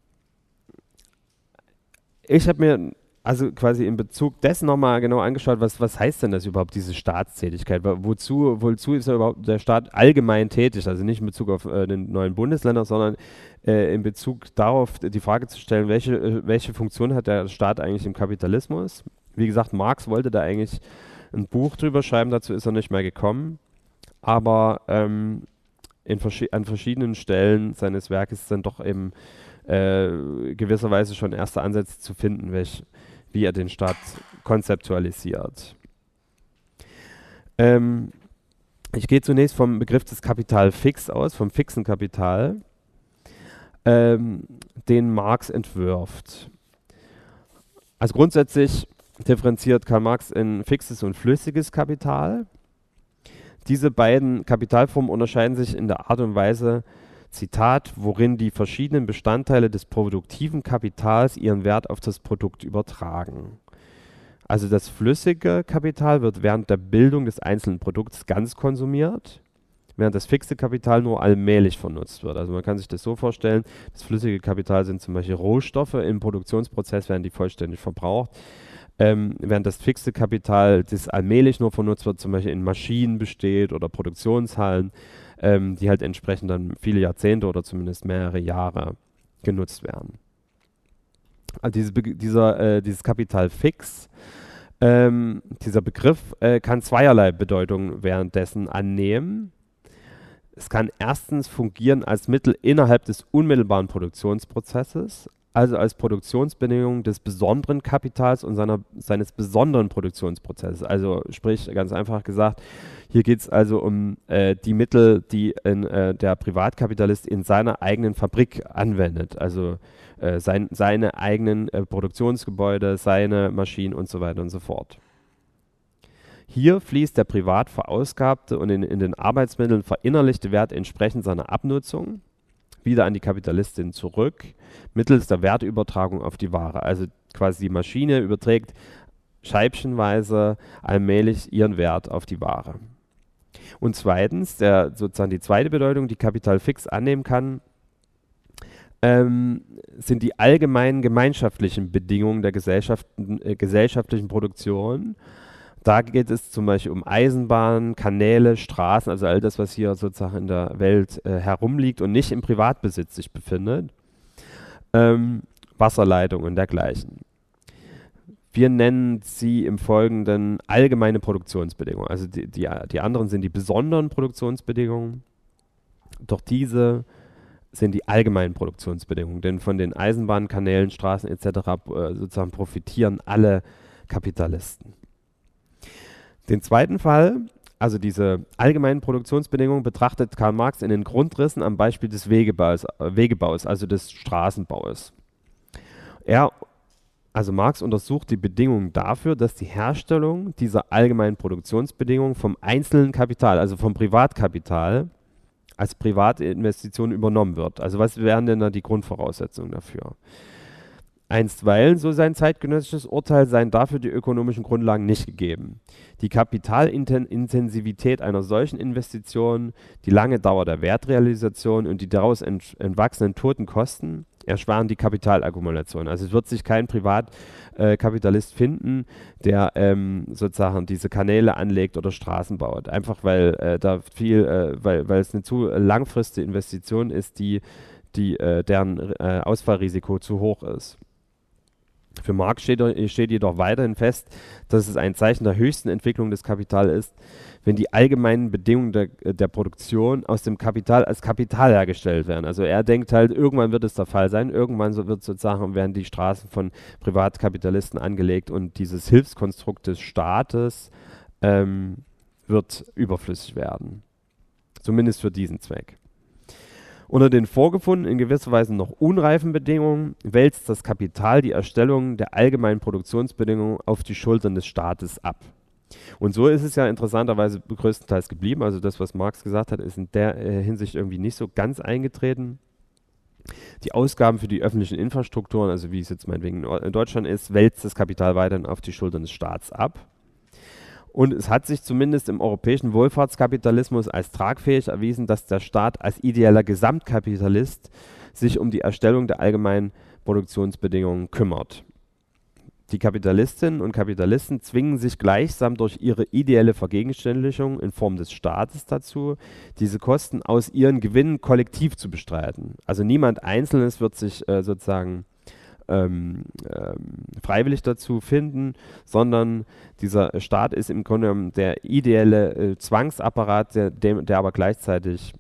A: Ich habe mir also quasi in Bezug dessen nochmal genau angeschaut, was, was heißt denn das überhaupt, diese Staatstätigkeit? Wozu, wozu ist ja überhaupt der Staat allgemein tätig? Also nicht in Bezug auf äh, den neuen Bundesländer, sondern äh, in Bezug darauf, die Frage zu stellen, welche, äh, welche Funktion hat der Staat eigentlich im Kapitalismus? Wie gesagt, Marx wollte da eigentlich ein Buch drüber schreiben, dazu ist er nicht mehr gekommen. Aber ähm, in verschi an verschiedenen Stellen seines Werkes dann doch eben äh, gewisserweise schon erste Ansätze zu finden, welch, wie er den Staat konzeptualisiert. Ähm, ich gehe zunächst vom Begriff des Kapital fix aus, vom fixen Kapital, ähm, den Marx entwirft. Also grundsätzlich differenziert Karl Marx in fixes und flüssiges Kapital. Diese beiden Kapitalformen unterscheiden sich in der Art und Weise, Zitat, worin die verschiedenen Bestandteile des produktiven Kapitals ihren Wert auf das Produkt übertragen. Also das flüssige Kapital wird während der Bildung des einzelnen Produkts ganz konsumiert, während das fixe Kapital nur allmählich vernutzt wird. Also man kann sich das so vorstellen, das flüssige Kapital sind zum Beispiel Rohstoffe, im Produktionsprozess werden die vollständig verbraucht, ähm, während das fixe Kapital, das allmählich nur vernutzt wird, zum Beispiel in Maschinen besteht oder Produktionshallen, ähm, die halt entsprechend dann viele Jahrzehnte oder zumindest mehrere Jahre genutzt werden. Also diese, dieser, äh, dieses Kapital fix, ähm, dieser Begriff äh, kann zweierlei Bedeutung währenddessen annehmen. Es kann erstens fungieren als Mittel innerhalb des unmittelbaren Produktionsprozesses, also als Produktionsbedingung des besonderen Kapitals und seiner, seines besonderen Produktionsprozesses. Also sprich, ganz einfach gesagt, hier geht es also um äh, die Mittel, die in, äh, der Privatkapitalist in seiner eigenen Fabrik anwendet. Also äh, sein, seine eigenen äh, Produktionsgebäude, seine Maschinen und so weiter und so fort. Hier fließt der privat verausgabte und in, in den Arbeitsmitteln verinnerlichte Wert entsprechend seiner Abnutzung wieder an die Kapitalistin zurück, mittels der Wertübertragung auf die Ware. Also quasi die Maschine überträgt scheibchenweise allmählich ihren Wert auf die Ware. Und zweitens, der, sozusagen die zweite Bedeutung, die Kapital fix annehmen kann, ähm, sind die allgemeinen gemeinschaftlichen Bedingungen der Gesellschaften, äh, gesellschaftlichen Produktion. Da geht es zum Beispiel um Eisenbahnen, Kanäle, Straßen, also all das, was hier sozusagen in der Welt äh, herumliegt und nicht im Privatbesitz sich befindet. Ähm, Wasserleitungen und dergleichen. Wir nennen sie im Folgenden allgemeine Produktionsbedingungen. Also die, die, die anderen sind die besonderen Produktionsbedingungen, doch diese sind die allgemeinen Produktionsbedingungen. Denn von den Eisenbahnen, Kanälen, Straßen et cetera äh, sozusagen profitieren alle Kapitalisten. Den zweiten Fall, also diese allgemeinen Produktionsbedingungen, betrachtet Karl Marx in den Grundrissen am Beispiel des Wegebaus, äh, Wegebaus, also des Straßenbaus. Er, also Marx untersucht die Bedingungen dafür, dass die Herstellung dieser allgemeinen Produktionsbedingungen vom einzelnen Kapital, also vom Privatkapital, als private Investition übernommen wird. Also was wären denn da die Grundvoraussetzungen dafür? Einstweilen, so sein zeitgenössisches Urteil, seien dafür die ökonomischen Grundlagen nicht gegeben. Die Kapitalintensivität einer solchen Investition, die lange Dauer der Wertrealisation und die daraus ent entwachsenen toten Kosten erschweren die Kapitalakkumulation. Also es wird sich kein Privatkapitalist äh, finden, der ähm, sozusagen diese Kanäle anlegt oder Straßen baut. Einfach weil äh, da viel, äh, weil, weil es eine zu langfristige Investition ist, die, die äh, deren äh, Ausfallrisiko zu hoch ist. Für Marx steht, steht jedoch weiterhin fest, dass es ein Zeichen der höchsten Entwicklung des Kapitals ist, wenn die allgemeinen Bedingungen der, der Produktion aus dem Kapital als Kapital hergestellt werden. Also er denkt halt, irgendwann wird es der Fall sein, irgendwann so wird sozusagen werden die Straßen von Privatkapitalisten angelegt und dieses Hilfskonstrukt des Staates ähm, wird überflüssig werden. Zumindest für diesen Zweck. Unter den vorgefundenen, in gewisser Weise noch unreifen Bedingungen wälzt das Kapital die Erstellung der allgemeinen Produktionsbedingungen auf die Schultern des Staates ab. Und so ist es ja interessanterweise größtenteils geblieben. Also das, was Marx gesagt hat, ist in der äh, Hinsicht irgendwie nicht so ganz eingetreten. Die Ausgaben für die öffentlichen Infrastrukturen, also wie es jetzt meinetwegen in Deutschland ist, wälzt das Kapital weiterhin auf die Schultern des Staats ab. Und es hat sich zumindest im europäischen Wohlfahrtskapitalismus als tragfähig erwiesen, dass der Staat als ideeller Gesamtkapitalist sich um die Erstellung der allgemeinen Produktionsbedingungen kümmert. Die Kapitalistinnen und Kapitalisten zwingen sich gleichsam durch ihre ideelle Vergegenständlichung in Form des Staates dazu, diese Kosten aus ihren Gewinnen kollektiv zu bestreiten. Also niemand Einzelnes wird sich äh, sozusagen Ähm, ähm, freiwillig dazu finden, sondern dieser Staat ist im Grunde genommen der ideelle äh, Zwangsapparat, der, dem, der aber gleichzeitig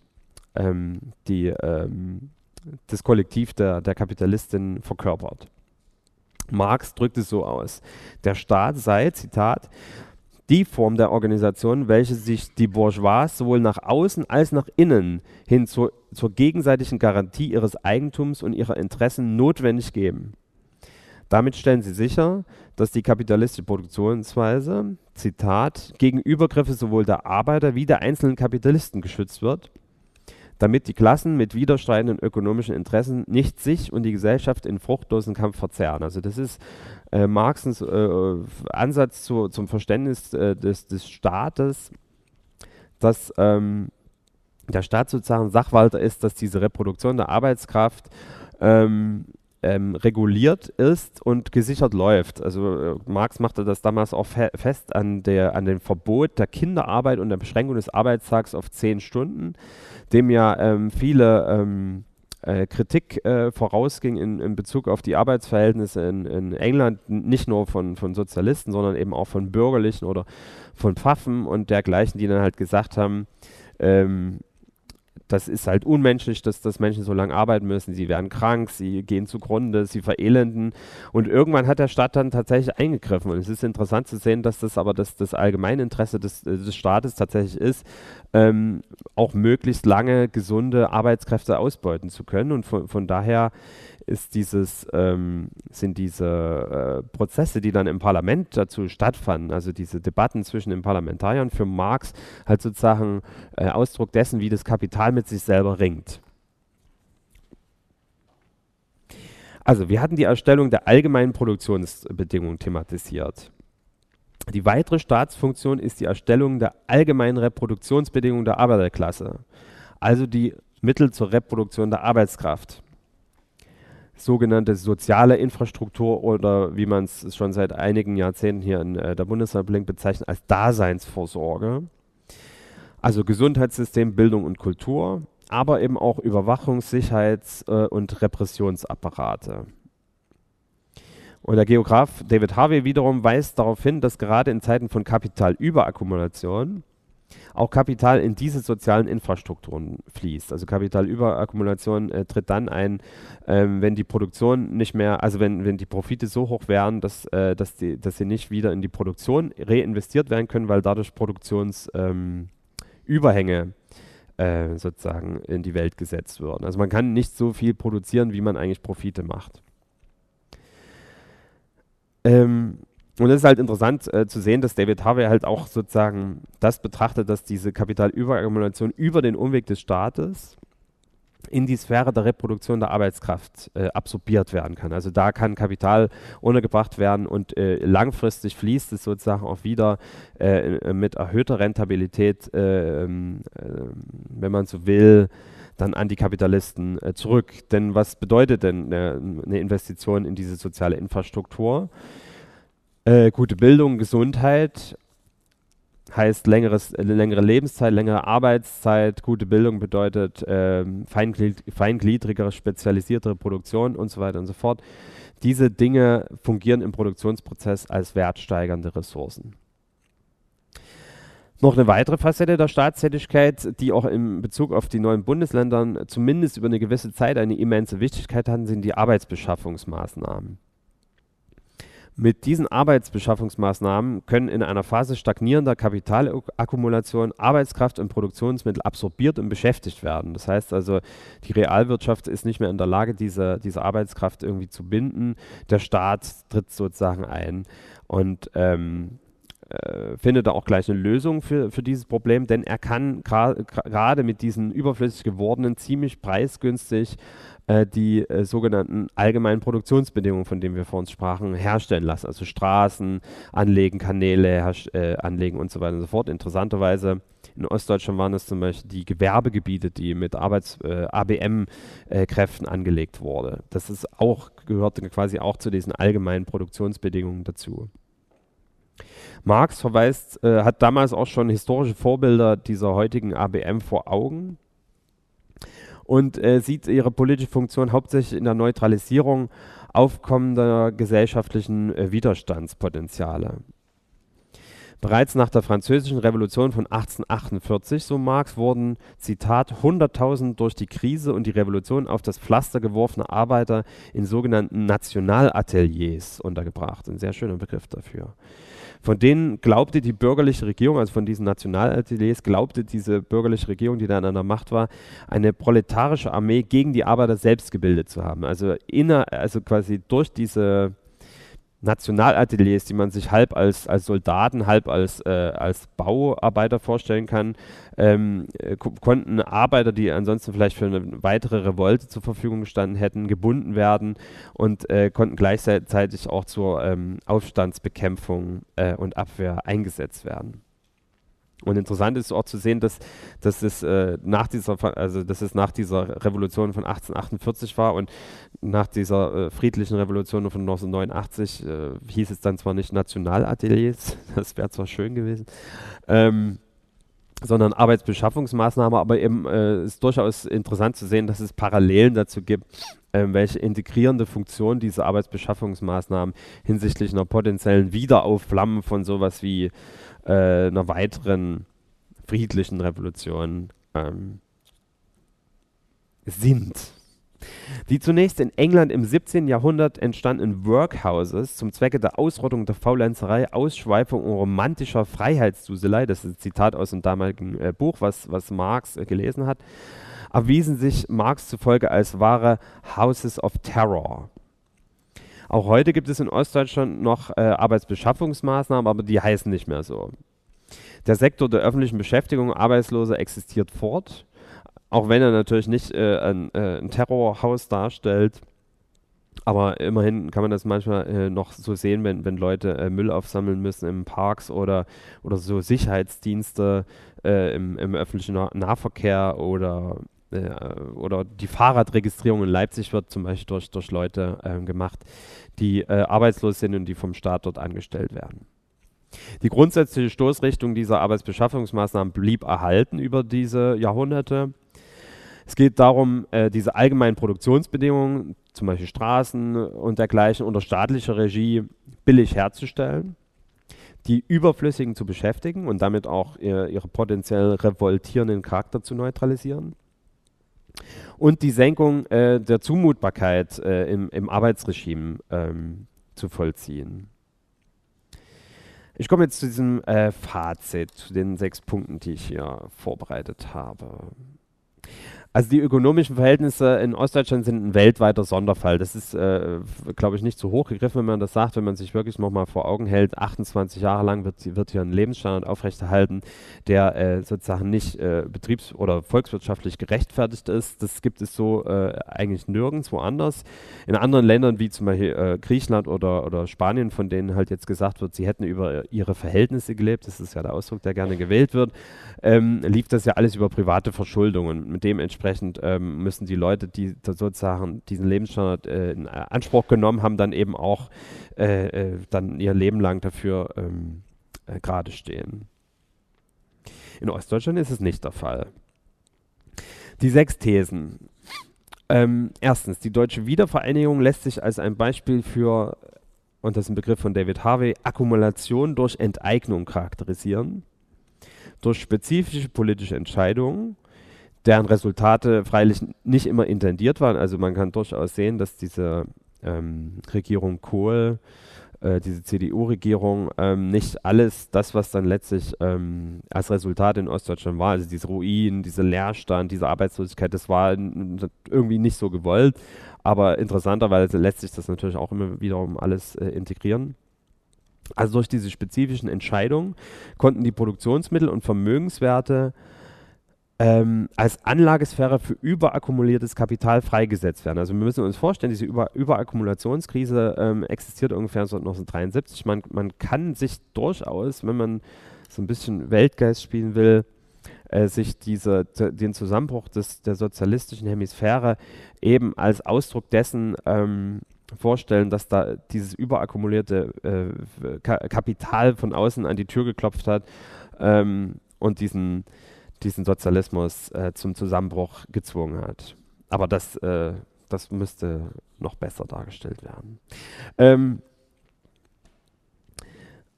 A: ähm, die, ähm, das Kollektiv der, der Kapitalistin verkörpert. Marx drückt es so aus: Der Staat sei, Zitat, die Form der Organisation, welche sich die Bourgeois sowohl nach außen als nach innen hin zur, zur gegenseitigen Garantie ihres Eigentums und ihrer Interessen notwendig geben. Damit stellen sie sicher, dass die kapitalistische Produktionsweise, Zitat, gegen Übergriffe sowohl der Arbeiter wie der einzelnen Kapitalisten geschützt wird, damit die Klassen mit widerstreitenden ökonomischen Interessen nicht sich und die Gesellschaft in fruchtlosen Kampf verzerren. Also das ist äh, Marxens äh, Ansatz zu, zum Verständnis äh, des, des Staates, dass ähm, der Staat sozusagen Sachwalter ist, dass diese Reproduktion der Arbeitskraft ähm, ähm, reguliert ist und gesichert läuft. Also äh, Marx machte das damals auch fe fest an, der, an dem Verbot der Kinderarbeit und der Beschränkung des Arbeitstags auf zehn Stunden, dem ja ähm, viele ähm, äh, Kritik äh, vorausging in, in Bezug auf die Arbeitsverhältnisse in, in England, nicht nur von, von Sozialisten, sondern eben auch von Bürgerlichen oder von Pfaffen und dergleichen, die dann halt gesagt haben, ähm, das ist halt unmenschlich, dass, dass Menschen so lange arbeiten müssen. Sie werden krank, sie gehen zugrunde, sie verelenden. Und irgendwann hat der Staat dann tatsächlich eingegriffen. Und es ist interessant zu sehen, dass das aber das, das Allgemeininteresse des, des Staates tatsächlich ist, ähm, auch möglichst lange gesunde Arbeitskräfte ausbeuten zu können. Und von, von daher ist dieses, ähm, sind diese äh, Prozesse, die dann im Parlament dazu stattfanden, also diese Debatten zwischen den Parlamentariern, für Marx halt sozusagen äh, Ausdruck dessen, wie das Kapital mit sich selber ringt. Also wir hatten die Erstellung der allgemeinen Produktionsbedingungen thematisiert. Die weitere Staatsfunktion ist die Erstellung der allgemeinen Reproduktionsbedingungen der Arbeiterklasse, also die Mittel zur Reproduktion der Arbeitskraft. Sogenannte soziale Infrastruktur oder wie man es schon seit einigen Jahrzehnten hier in äh, der Bundesrepublik bezeichnet, als Daseinsvorsorge. Also Gesundheitssystem, Bildung und Kultur, aber eben auch Überwachungs-, Sicherheits- äh, und Repressionsapparate. Und der Geograf David Harvey wiederum weist darauf hin, dass gerade in Zeiten von Kapitalüberakkumulation auch Kapital in diese sozialen Infrastrukturen fließt. Also Kapitalüberakkumulation äh, tritt dann ein, ähm, wenn die Produktion nicht mehr, also wenn, wenn die Profite so hoch wären, dass, äh, dass, die, dass sie nicht wieder in die Produktion reinvestiert werden können, weil dadurch Produktionsüberhänge ähm, äh, sozusagen in die Welt gesetzt würden. Also man kann nicht so viel produzieren, wie man eigentlich Profite macht. Ähm, Und es ist halt interessant äh, zu sehen, dass David Harvey halt auch sozusagen das betrachtet, dass diese Kapitalüberakkumulation über den Umweg des Staates in die Sphäre der Reproduktion der Arbeitskraft äh, absorbiert werden kann. Also da kann Kapital untergebracht werden und äh, langfristig fließt es sozusagen auch wieder äh, mit erhöhter Rentabilität, äh, äh, wenn man so will, dann an die Kapitalisten äh, zurück. Denn was bedeutet denn äh, eine Investition in diese soziale Infrastruktur? Äh, gute Bildung, Gesundheit heißt längeres, äh, längere Lebenszeit, längere Arbeitszeit. Gute Bildung bedeutet äh, feinglied, feingliedrigere, spezialisiertere Produktion und so weiter und so fort. Diese Dinge fungieren im Produktionsprozess als wertsteigernde Ressourcen. Noch eine weitere Facette der Staatstätigkeit, die auch in Bezug auf die neuen Bundesländer zumindest über eine gewisse Zeit eine immense Wichtigkeit hatten, sind die Arbeitsbeschaffungsmaßnahmen. Mit diesen Arbeitsbeschaffungsmaßnahmen können in einer Phase stagnierender Kapitalakkumulation Arbeitskraft und Produktionsmittel absorbiert und beschäftigt werden. Das heißt also, die Realwirtschaft ist nicht mehr in der Lage, diese, diese Arbeitskraft irgendwie zu binden. Der Staat tritt sozusagen ein und ähm, äh, findet da auch gleich eine Lösung für, für dieses Problem, denn er kann gerade mit diesen überflüssig gewordenen ziemlich preisgünstig äh, die äh, sogenannten allgemeinen Produktionsbedingungen, von denen wir vor uns sprachen, herstellen lassen. Also Straßen anlegen, Kanäle äh, anlegen und so weiter und so fort. Interessanterweise in Ostdeutschland waren es zum Beispiel die Gewerbegebiete, die mit Arbeits, äh, A B M-Kräften äh, angelegt wurde. Das ist auch, gehörte quasi auch zu diesen allgemeinen Produktionsbedingungen dazu. Marx verweist, äh, hat damals auch schon historische Vorbilder dieser heutigen A B M vor Augen und äh, sieht ihre politische Funktion hauptsächlich in der Neutralisierung aufkommender gesellschaftlichen äh, Widerstandspotenziale. Bereits nach der Französischen Revolution von achtzehnhundertachtundvierzig, so Marx, wurden, Zitat, hunderttausend durch die Krise und die Revolution auf das Pflaster geworfene Arbeiter in sogenannten Nationalateliers untergebracht. Ein sehr schöner Begriff dafür. Von denen glaubte die bürgerliche Regierung, also von diesen Nationalateliers, glaubte diese bürgerliche Regierung, die dann an der Macht war, eine proletarische Armee gegen die Arbeiter selbst gebildet zu haben. Also, inner, also quasi durch diese Nationalateliers, die man sich halb als, als Soldaten, halb als, äh, als Bauarbeiter vorstellen kann, ähm, äh, konnten Arbeiter, die ansonsten vielleicht für eine weitere Revolte zur Verfügung gestanden hätten, gebunden werden und äh, konnten gleichzeitig auch zur ähm, Aufstandsbekämpfung äh, und Abwehr eingesetzt werden. Und interessant ist auch zu sehen, dass, dass, es, äh, nach dieser, also dass es nach dieser Revolution von achtzehnhundertachtundvierzig war und nach dieser äh, friedlichen Revolution von neunzehnhundertneunundachtzig äh, hieß es dann zwar nicht Nationalateliers, das wäre zwar schön gewesen, ähm, sondern Arbeitsbeschaffungsmaßnahme, aber eben äh, ist durchaus interessant zu sehen, dass es Parallelen dazu gibt, äh, welche integrierende Funktion diese Arbeitsbeschaffungsmaßnahmen hinsichtlich einer potenziellen Wiederaufflammen von sowas wie äh, einer weiteren friedlichen Revolution ähm, sind. Die zunächst in England im siebzehnten Jahrhundert entstandenen Workhouses zum Zwecke der Ausrottung der Faulenzerei, Ausschweifung und romantischer Freiheitsduselei, das ist ein Zitat aus dem damaligen äh, Buch, was, was Marx äh, gelesen hat, erwiesen sich Marx zufolge als wahre Houses of Terror. Auch heute gibt es in Ostdeutschland noch äh, Arbeitsbeschaffungsmaßnahmen, aber die heißen nicht mehr so. Der Sektor der öffentlichen Beschäftigung Arbeitsloser existiert fort, auch wenn er natürlich nicht äh, ein, äh, ein Terrorhaus darstellt. Aber immerhin kann man das manchmal äh, noch so sehen, wenn, wenn Leute äh, Müll aufsammeln müssen in Parks oder, oder so Sicherheitsdienste äh, im, im öffentlichen nah Nahverkehr oder, äh, oder die Fahrradregistrierung in Leipzig wird zum Beispiel durch, durch Leute äh, gemacht, die äh, arbeitslos sind und die vom Staat dort angestellt werden. Die grundsätzliche Stoßrichtung dieser Arbeitsbeschaffungsmaßnahmen blieb erhalten über diese Jahrhunderte. Es geht darum, äh, diese allgemeinen Produktionsbedingungen, zum Beispiel Straßen und dergleichen, unter staatlicher Regie billig herzustellen, die Überflüssigen zu beschäftigen und damit auch ihr, ihre potenziell revoltierenden Charakter zu neutralisieren und die Senkung äh, der Zumutbarkeit äh, im, im Arbeitsregime ähm, zu vollziehen. Ich komme jetzt zu diesem äh, Fazit, zu den sechs Punkten, die ich hier vorbereitet habe. Also die ökonomischen Verhältnisse in Ostdeutschland sind ein weltweiter Sonderfall. Das ist, äh, glaube ich, nicht zu hoch gegriffen, wenn man das sagt, wenn man sich wirklich nochmal vor Augen hält. achtundzwanzig Jahre lang wird, wird hier ein Lebensstandard aufrechterhalten, der äh, sozusagen nicht äh, betriebs- oder volkswirtschaftlich gerechtfertigt ist. Das gibt es so äh, eigentlich nirgends woanders. In anderen Ländern wie zum Beispiel äh, Griechenland oder, oder Spanien, von denen halt jetzt gesagt wird, sie hätten über ihre Verhältnisse gelebt, das ist ja der Ausdruck, der gerne gewählt wird, ähm, lief das ja alles über private Verschuldungen. Mit dem Entsprechend ähm, müssen die Leute, die sozusagen diesen Lebensstandard äh, in Anspruch genommen haben, dann eben auch äh, äh, dann ihr Leben lang dafür ähm, äh, gerade stehen. In Ostdeutschland ist es nicht der Fall. Die sechs Thesen. Ähm, erstens, die deutsche Wiedervereinigung lässt sich als ein Beispiel für, und das ist ein Begriff von David Harvey, Akkumulation durch Enteignung charakterisieren, durch spezifische politische Entscheidungen, deren Resultate freilich nicht immer intendiert waren. Also man kann durchaus sehen, dass diese ähm, Regierung Kohl, äh, diese C D U-Regierung, ähm, nicht alles das, was dann letztlich ähm, als Resultat in Ostdeutschland war, also diese Ruinen, dieser Leerstand, diese Arbeitslosigkeit, das war irgendwie nicht so gewollt. Aber interessanterweise lässt sich das natürlich auch immer wiederum alles äh, integrieren. Also durch diese spezifischen Entscheidungen konnten die Produktionsmittel und Vermögenswerte Ähm, als Anlagesphäre für überakkumuliertes Kapital freigesetzt werden. Also wir müssen uns vorstellen, diese Über Überakkumulationskrise ähm, existiert ungefähr seit neunzehnhundertdreiundsiebzig. Man, man kann sich durchaus, wenn man so ein bisschen Weltgeist spielen will, äh, sich diese, den Zusammenbruch des, der sozialistischen Hemisphäre eben als Ausdruck dessen ähm, vorstellen, dass da dieses überakkumulierte äh, Ka Kapital von außen an die Tür geklopft hat ähm, und diesen diesen Sozialismus äh, zum Zusammenbruch gezwungen hat. Aber das, äh, das müsste noch besser dargestellt werden. Ähm,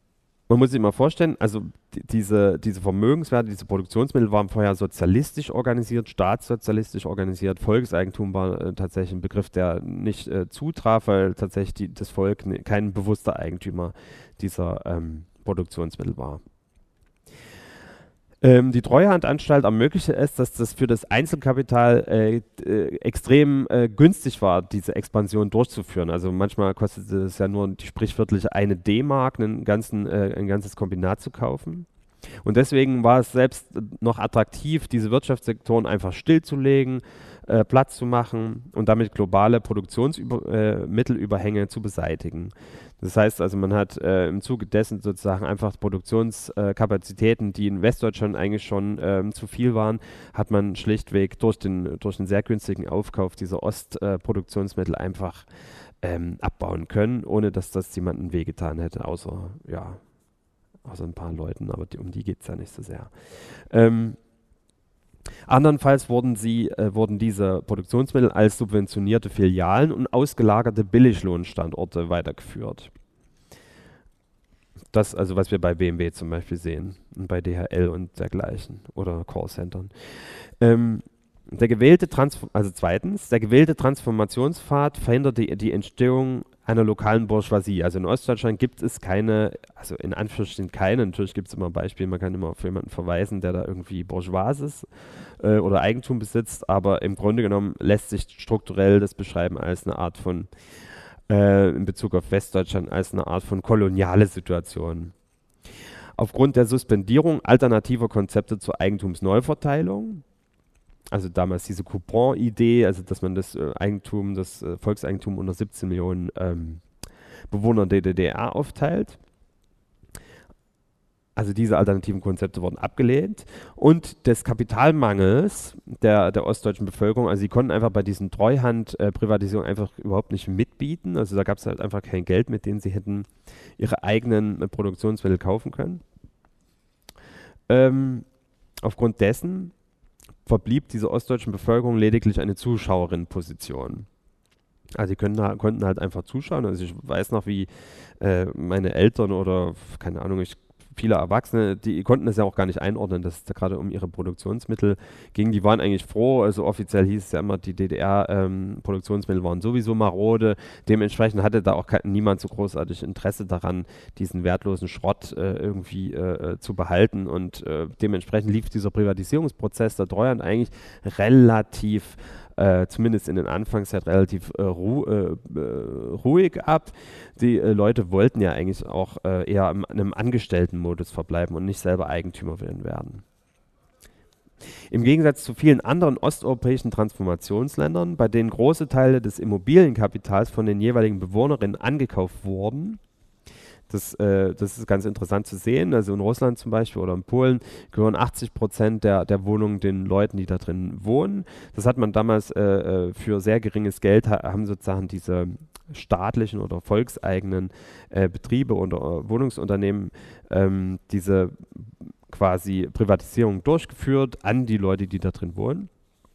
A: Man muss sich mal vorstellen, also die, diese, diese Vermögenswerte, diese Produktionsmittel waren vorher sozialistisch organisiert, staatssozialistisch organisiert. Volkseigentum war äh, tatsächlich ein Begriff, der nicht äh, zutraf, weil tatsächlich die, das Volk ne, kein bewusster Eigentümer dieser ähm, Produktionsmittel war. Ähm, die Treuhandanstalt ermöglichte es, dass das für das Einzelkapital äh, äh, extrem äh, günstig war, diese Expansion durchzuführen. Also manchmal kostete es ja nur die sprichwörtliche eine D-Mark, einen ganzen, äh, ein ganzes Kombinat zu kaufen. Und deswegen war es selbst noch attraktiv, diese Wirtschaftssektoren einfach stillzulegen, äh, Platz zu machen und damit globale Produktionsmittelüberhänge äh, zu beseitigen. Das heißt also, man hat äh, im Zuge dessen sozusagen einfach Produktionskapazitäten, die in Westdeutschland eigentlich schon ähm, zu viel waren, hat man schlichtweg durch den, durch den sehr günstigen Aufkauf dieser Ostproduktionsmittel äh, einfach ähm, abbauen können, ohne dass das jemandem wehgetan hätte, außer, ja, außer ein paar Leuten, aber die, um die geht es ja nicht so sehr. Ähm, Andernfalls wurden, sie, äh, wurden diese Produktionsmittel als subventionierte Filialen und ausgelagerte Billiglohnstandorte weitergeführt. Das, also was wir bei B M W zum Beispiel sehen und bei D H L und dergleichen oder Callcentern. Ähm, der gewählte Transform also zweitens, der gewählte Transformationspfad verhindert die, die Entstehung einer lokalen Bourgeoisie. Also in Ostdeutschland gibt es keine, also in Anführungsstrichen keine, natürlich gibt es immer Beispiele, man kann immer auf jemanden verweisen, der da irgendwie bourgeois ist äh, oder Eigentum besitzt, aber im Grunde genommen lässt sich strukturell das beschreiben als eine Art von, äh, in Bezug auf Westdeutschland, als eine Art von koloniale Situation. Aufgrund der Suspendierung alternativer Konzepte zur Eigentumsneuverteilung, also damals diese Coupon-Idee, also dass man das äh, Eigentum, das äh, Volkseigentum unter siebzehn Millionen ähm, Bewohner der D D R aufteilt. Also diese alternativen Konzepte wurden abgelehnt und des Kapitalmangels der, der ostdeutschen Bevölkerung, also sie konnten einfach bei diesen Treuhand-Privatisierungen einfach überhaupt nicht mitbieten, also da gab es halt einfach kein Geld, mit dem sie hätten ihre eigenen äh, Produktionsmittel kaufen können. Ähm, aufgrund dessen verblieb dieser ostdeutschen Bevölkerung lediglich eine Zuschauerinnenposition. Also sie können, konnten halt einfach zuschauen. Also ich weiß noch, wie äh, meine Eltern oder, keine Ahnung, ich, viele Erwachsene, die konnten das ja auch gar nicht einordnen, dass es da gerade um ihre Produktionsmittel ging. Die waren eigentlich froh, also offiziell hieß es ja immer, die D D R-Produktionsmittel ähm, waren sowieso marode. Dementsprechend hatte da auch kein, niemand so großartig Interesse daran, diesen wertlosen Schrott äh, irgendwie äh, zu behalten. Und äh, dementsprechend lief dieser Privatisierungsprozess der Treuhand eigentlich relativ Äh, zumindest in den Anfangszeit relativ äh, ru äh, äh, ruhig ab. Die äh, Leute wollten ja eigentlich auch äh, eher im, in einem Angestelltenmodus verbleiben und nicht selber Eigentümer werden. Im Gegensatz zu vielen anderen osteuropäischen Transformationsländern, bei denen große Teile des Immobilienkapitals von den jeweiligen Bewohnerinnen angekauft wurden, Das, äh, das ist ganz interessant zu sehen. Also in Russland zum Beispiel oder in Polen gehören achtzig Prozent der, der Wohnungen den Leuten, die da drin wohnen. Das hat man damals äh, für sehr geringes Geld, ha haben sozusagen diese staatlichen oder volkseigenen äh, Betriebe oder äh, Wohnungsunternehmen ähm, diese quasi Privatisierung durchgeführt an die Leute, die da drin wohnen.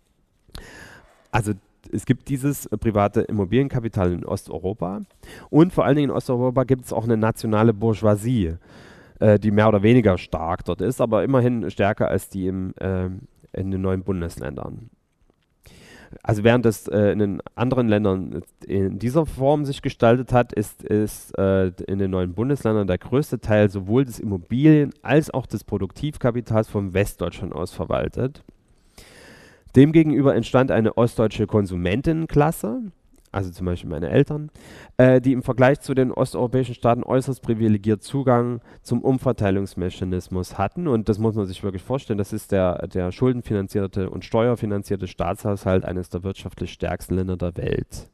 A: Also es gibt dieses äh, private Immobilienkapital in Osteuropa und vor allen Dingen in Osteuropa gibt es auch eine nationale Bourgeoisie, äh, die mehr oder weniger stark dort ist, aber immerhin stärker als die im, äh, in den neuen Bundesländern. Also während es äh, in den anderen Ländern in dieser Form sich gestaltet hat, ist, ist äh, in den neuen Bundesländern der größte Teil sowohl des Immobilien- als auch des Produktivkapitals von Westdeutschland aus verwaltet. Demgegenüber entstand eine ostdeutsche Konsumentinnenklasse, also zum Beispiel meine Eltern, äh, die im Vergleich zu den osteuropäischen Staaten äußerst privilegiert Zugang zum Umverteilungsmechanismus hatten. Und das muss man sich wirklich vorstellen, das ist der, der schuldenfinanzierte und steuerfinanzierte Staatshaushalt eines der wirtschaftlich stärksten Länder der Welt.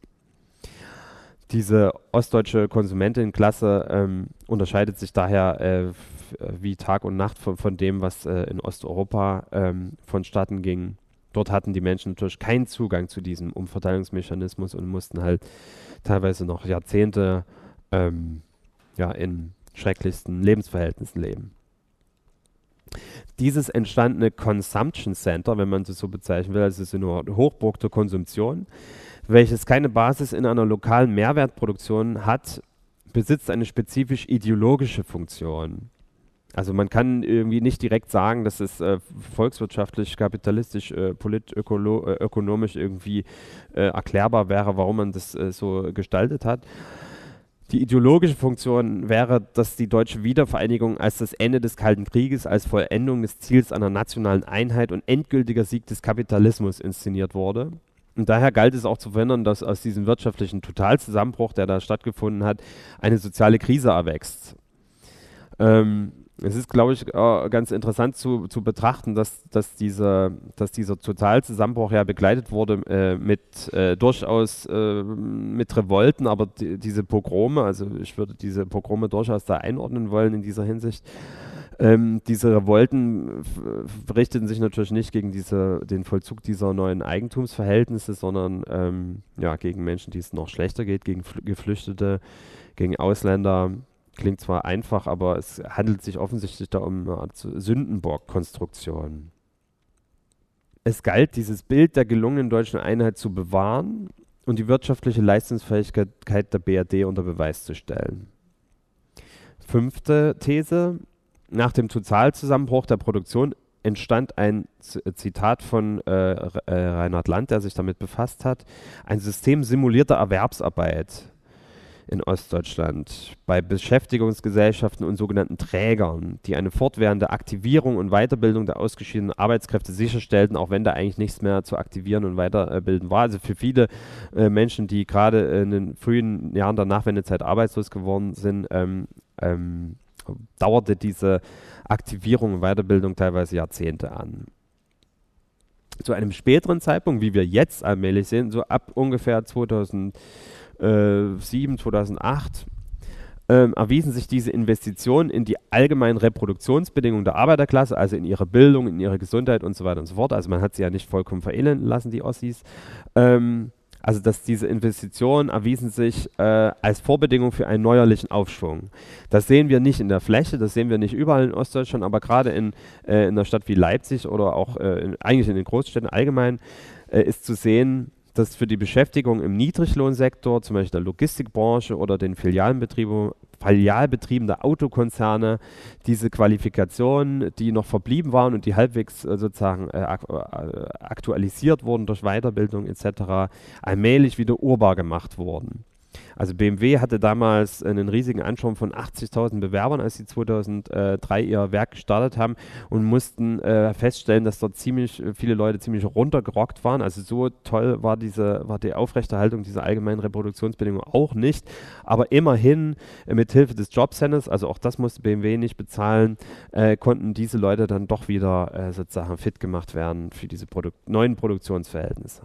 A: Diese ostdeutsche Konsumentinnenklasse ähm, unterscheidet sich daher äh, wie Tag und Nacht von, von dem, was äh, in Osteuropa ähm, vonstatten ging. Dort hatten die Menschen natürlich keinen Zugang zu diesem Umverteilungsmechanismus und mussten halt teilweise noch Jahrzehnte ähm, ja, in schrecklichsten Lebensverhältnissen leben. Dieses entstandene Consumption Center, wenn man es so bezeichnen will, also es ist eine Hochburg der Konsumption, welches keine Basis in einer lokalen Mehrwertproduktion hat, besitzt eine spezifisch ideologische Funktion. Also man kann irgendwie nicht direkt sagen, dass es äh, volkswirtschaftlich, kapitalistisch, äh, politökonomisch irgendwie äh, erklärbar wäre, warum man das äh, so gestaltet hat. Die ideologische Funktion wäre, dass die deutsche Wiedervereinigung als das Ende des Kalten Krieges, als Vollendung des Ziels einer nationalen Einheit und endgültiger Sieg des Kapitalismus inszeniert wurde. Und daher galt es auch zu verhindern, dass aus diesem wirtschaftlichen Totalzusammenbruch, der da stattgefunden hat, eine soziale Krise erwächst. Ähm, es ist, glaube ich, äh, ganz interessant zu, zu betrachten, dass, dass, diese, dass dieser Totalzusammenbruch ja begleitet wurde äh, mit äh, durchaus äh, mit Revolten, aber die, diese Pogrome, also ich würde diese Pogrome durchaus da einordnen wollen in dieser Hinsicht. Ähm, diese Revolten richteten sich natürlich nicht gegen diese, den Vollzug dieser neuen Eigentumsverhältnisse, sondern ähm, ja, gegen Menschen, die es noch schlechter geht, gegen Fl- Geflüchtete, gegen Ausländer. Klingt zwar einfach, aber es handelt sich offensichtlich da um eine Art Sündenbock-Konstruktion. Es galt, dieses Bild der gelungenen deutschen Einheit zu bewahren und die wirtschaftliche Leistungsfähigkeit der B R D unter Beweis zu stellen. Fünfte These. Nach dem Totalzusammenbruch der Produktion entstand ein Z- Zitat von äh, R- äh, Reinhard Land, der sich damit befasst hat, ein System simulierter Erwerbsarbeit in Ostdeutschland bei Beschäftigungsgesellschaften und sogenannten Trägern, die eine fortwährende Aktivierung und Weiterbildung der ausgeschiedenen Arbeitskräfte sicherstellten, auch wenn da eigentlich nichts mehr zu aktivieren und weiterbilden war. Also für viele äh, Menschen, die gerade in den frühen Jahren der Nachwendezeit arbeitslos geworden sind, ähm, ähm, dauerte diese Aktivierung und Weiterbildung teilweise Jahrzehnte an. Zu einem späteren Zeitpunkt, wie wir jetzt allmählich sehen, so ab ungefähr zweitausendsieben, zweitausendacht, ähm, erwiesen sich diese Investitionen in die allgemeinen Reproduktionsbedingungen der Arbeiterklasse, also in ihre Bildung, in ihre Gesundheit und so weiter und so fort. Also man hat sie ja nicht vollkommen verelenden lassen, die Ossis. Ähm, also dass diese Investitionen erwiesen sich äh, als Vorbedingung für einen neuerlichen Aufschwung. Das sehen wir nicht in der Fläche, das sehen wir nicht überall in Ostdeutschland, aber gerade in, äh, in einer Stadt wie Leipzig oder auch äh, in, eigentlich in den Großstädten allgemein äh, ist zu sehen, dass für die Beschäftigung im Niedriglohnsektor, zum Beispiel der Logistikbranche oder den Filialbetrieben, Filialbetrieben der Autokonzerne, diese Qualifikationen, die noch verblieben waren und die halbwegs äh, sozusagen äh, ak äh, aktualisiert wurden durch Weiterbildung et cetera, allmählich wieder urbar gemacht wurden. Also B M W hatte damals einen riesigen Ansturm von achtzigtausend Bewerbern, als sie zweitausenddrei ihr Werk gestartet haben und mussten äh, feststellen, dass dort ziemlich äh, viele Leute ziemlich runtergerockt waren. Also so toll war diese war die Aufrechterhaltung dieser allgemeinen Reproduktionsbedingungen auch nicht. Aber immerhin äh, mit Hilfe des Jobcenters, also auch das musste B M W nicht bezahlen, äh, konnten diese Leute dann doch wieder äh, sozusagen fit gemacht werden für diese Produ neuen Produktionsverhältnisse.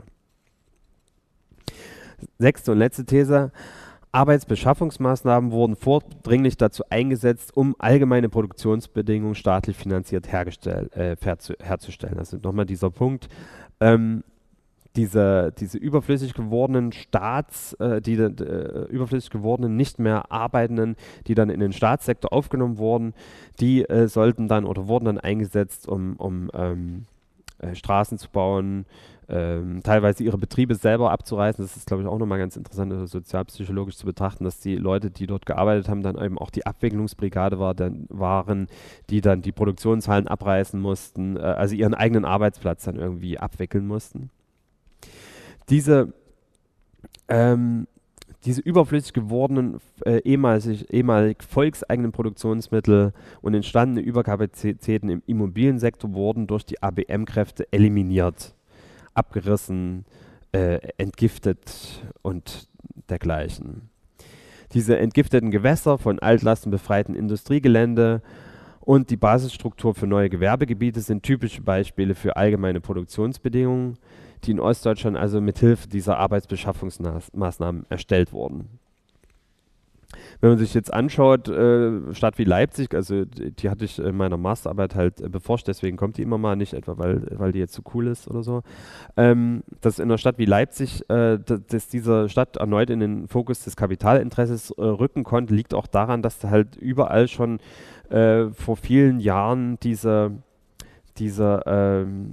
A: Sechste und letzte These. Arbeitsbeschaffungsmaßnahmen wurden vordringlich dazu eingesetzt, um allgemeine Produktionsbedingungen staatlich finanziert hergestell, äh, herzustellen. Also nochmal dieser Punkt. Ähm, diese, diese überflüssig gewordenen Staats, äh, die äh, überflüssig gewordenen, nicht mehr Arbeitenden, die dann in den Staatssektor aufgenommen wurden, die äh, sollten dann oder wurden dann eingesetzt, um, um ähm, äh, Straßen zu bauen, ähm, teilweise ihre Betriebe selber abzureißen. Das ist, glaube ich, auch nochmal ganz interessant, also sozialpsychologisch zu betrachten, dass die Leute, die dort gearbeitet haben, dann eben auch die Abwicklungsbrigade war, dann waren, die dann die Produktionshallen abreißen mussten, äh, also ihren eigenen Arbeitsplatz dann irgendwie abwickeln mussten. Diese, ähm, diese überflüssig gewordenen, äh, ehemalig, ehemalig volkseigenen Produktionsmittel und entstandene Überkapazitäten im Immobiliensektor wurden durch die A B M-Kräfte eliminiert, abgerissen, äh, entgiftet und dergleichen. Diese entgifteten Gewässer von altlastenbefreiten Industriegelände und die Basisstruktur für neue Gewerbegebiete sind typische Beispiele für allgemeine Produktionsbedingungen, die in Ostdeutschland also mithilfe dieser Arbeitsbeschaffungsmaßnahmen erstellt wurden. Wenn man sich jetzt anschaut, äh, Stadt wie Leipzig, also die, die hatte ich in meiner Masterarbeit halt äh, beforscht, deswegen kommt die immer mal, nicht etwa, weil, weil die jetzt so cool ist oder so, ähm, dass in einer Stadt wie Leipzig, äh, dass, dass diese Stadt erneut in den Fokus des Kapitalinteresses äh, rücken konnte, liegt auch daran, dass da halt überall schon äh, vor vielen Jahren diese diese ähm,